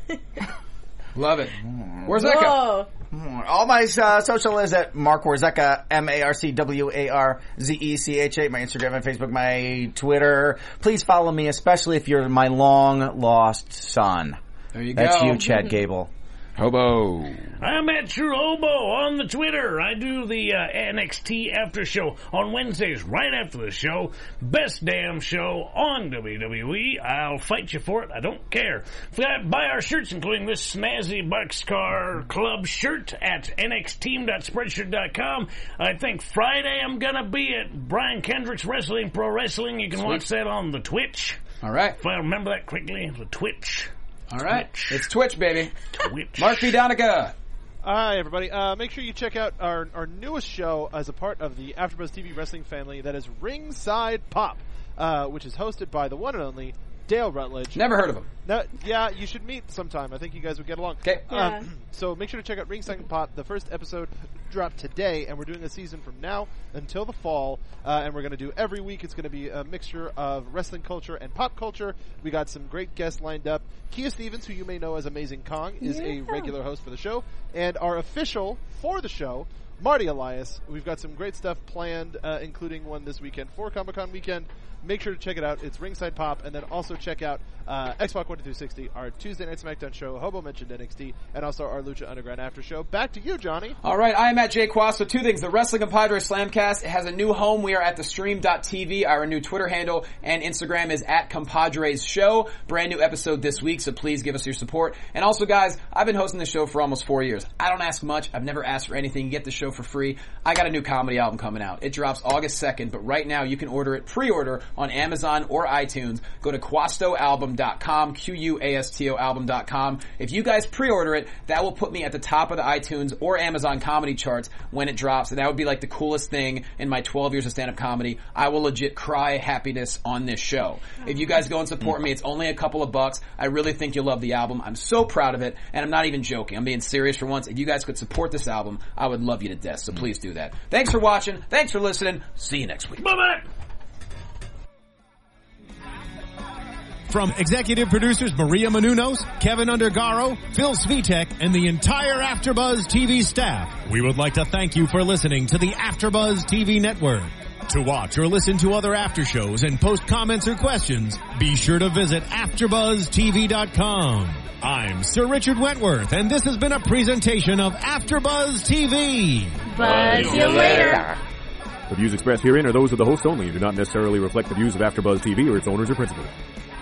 Love it. Where's that go? All my uh, social is at Mark Warzeka, M A R C W A R Z E C H A. My Instagram and Facebook, my Twitter. Please follow me, especially if you're my long lost son. There you That's go. you, Chad Gable. Hobo. I'm at True Hobo on the Twitter. I do the uh, N X T after show on Wednesdays right after the show. Best damn show on W W E. I'll fight you for it. I don't care. Buy our shirts, including this snazzy Boxcar Club shirt at N X team dot spreadshirt dot com. I think Friday I'm going to be at Brian Kendrick's Wrestling Pro Wrestling. You can Sweet. watch that on the Twitch. All right. If I remember that quickly, the Twitch. All right. Twitch. It's Twitch, baby. Twitch. Mark B. Donica. Hi, everybody. Uh, make sure you check out our, our newest show as a part of the AfterBuzz T V wrestling family. That is Ringside Pop, uh, which is hosted by the one and only Dale Rutledge. Never heard of him. No, yeah, you should meet sometime. I think you guys would get along. Okay. Yeah. Um, so make sure to check out Ringside Pop. The first episode dropped today, and we're doing a season from now until the fall, uh, and we're going to do every week. It's going to be a mixture of wrestling culture and pop culture. We got some great guests lined up. Kia Stevens, who you may know as Amazing Kong, is yeah. a regular host for the show, and our official for the show, Marty Elias. We've got some great stuff planned, uh, including one this weekend for Comic-Con weekend. Make sure to check it out. It's Ringside Pop, and then also check out uh, Xbox one two three sixty, our Tuesday Night SmackDown show. Hobo mentioned N X T, and also our Lucha Underground After Show. Back to you, Johnny. All right, I am at Jay Quas. So two things. The Wrestling Compadre Slamcast has a new home. We are at the stream dot t v. Our new Twitter handle and Instagram is at Compadres Show. Brand new episode this week, so please give us your support. And also, guys, I've been hosting the show for almost four years. I don't ask much. I've never asked for anything. You get the show for free. I got a new comedy album coming out. It drops August second, but right now you can order it, pre-order on Amazon or iTunes. Go to Quasto Album dot com, Q U A S T O album dot com. If you guys pre-order it, that will put me at the top of the iTunes or Amazon comedy charts when it drops, and that would be like the coolest thing in my twelve years of stand-up comedy. I will legit cry happiness on this show. If you guys go and support me, it's only a couple of bucks. I really think you'll love the album. I'm so proud of it, and I'm not even joking. I'm being serious for once. If you guys could support this album, I would love you to death, so please do that. Thanks for watching. Thanks for listening. See you next week. Bye-bye. From executive producers Maria Menounos, Kevin Undergaro, Phil Svitek, and the entire AfterBuzz T V staff, we would like to thank you for listening to the AfterBuzz T V network. To watch or listen to other after shows and post comments or questions, be sure to visit After Buzz T V dot com. I'm Sir Richard Wentworth, and this has been a presentation of AfterBuzz T V. Buzz you later. The views expressed herein are those of the host only and do not necessarily reflect the views of AfterBuzz T V or its owners or principals.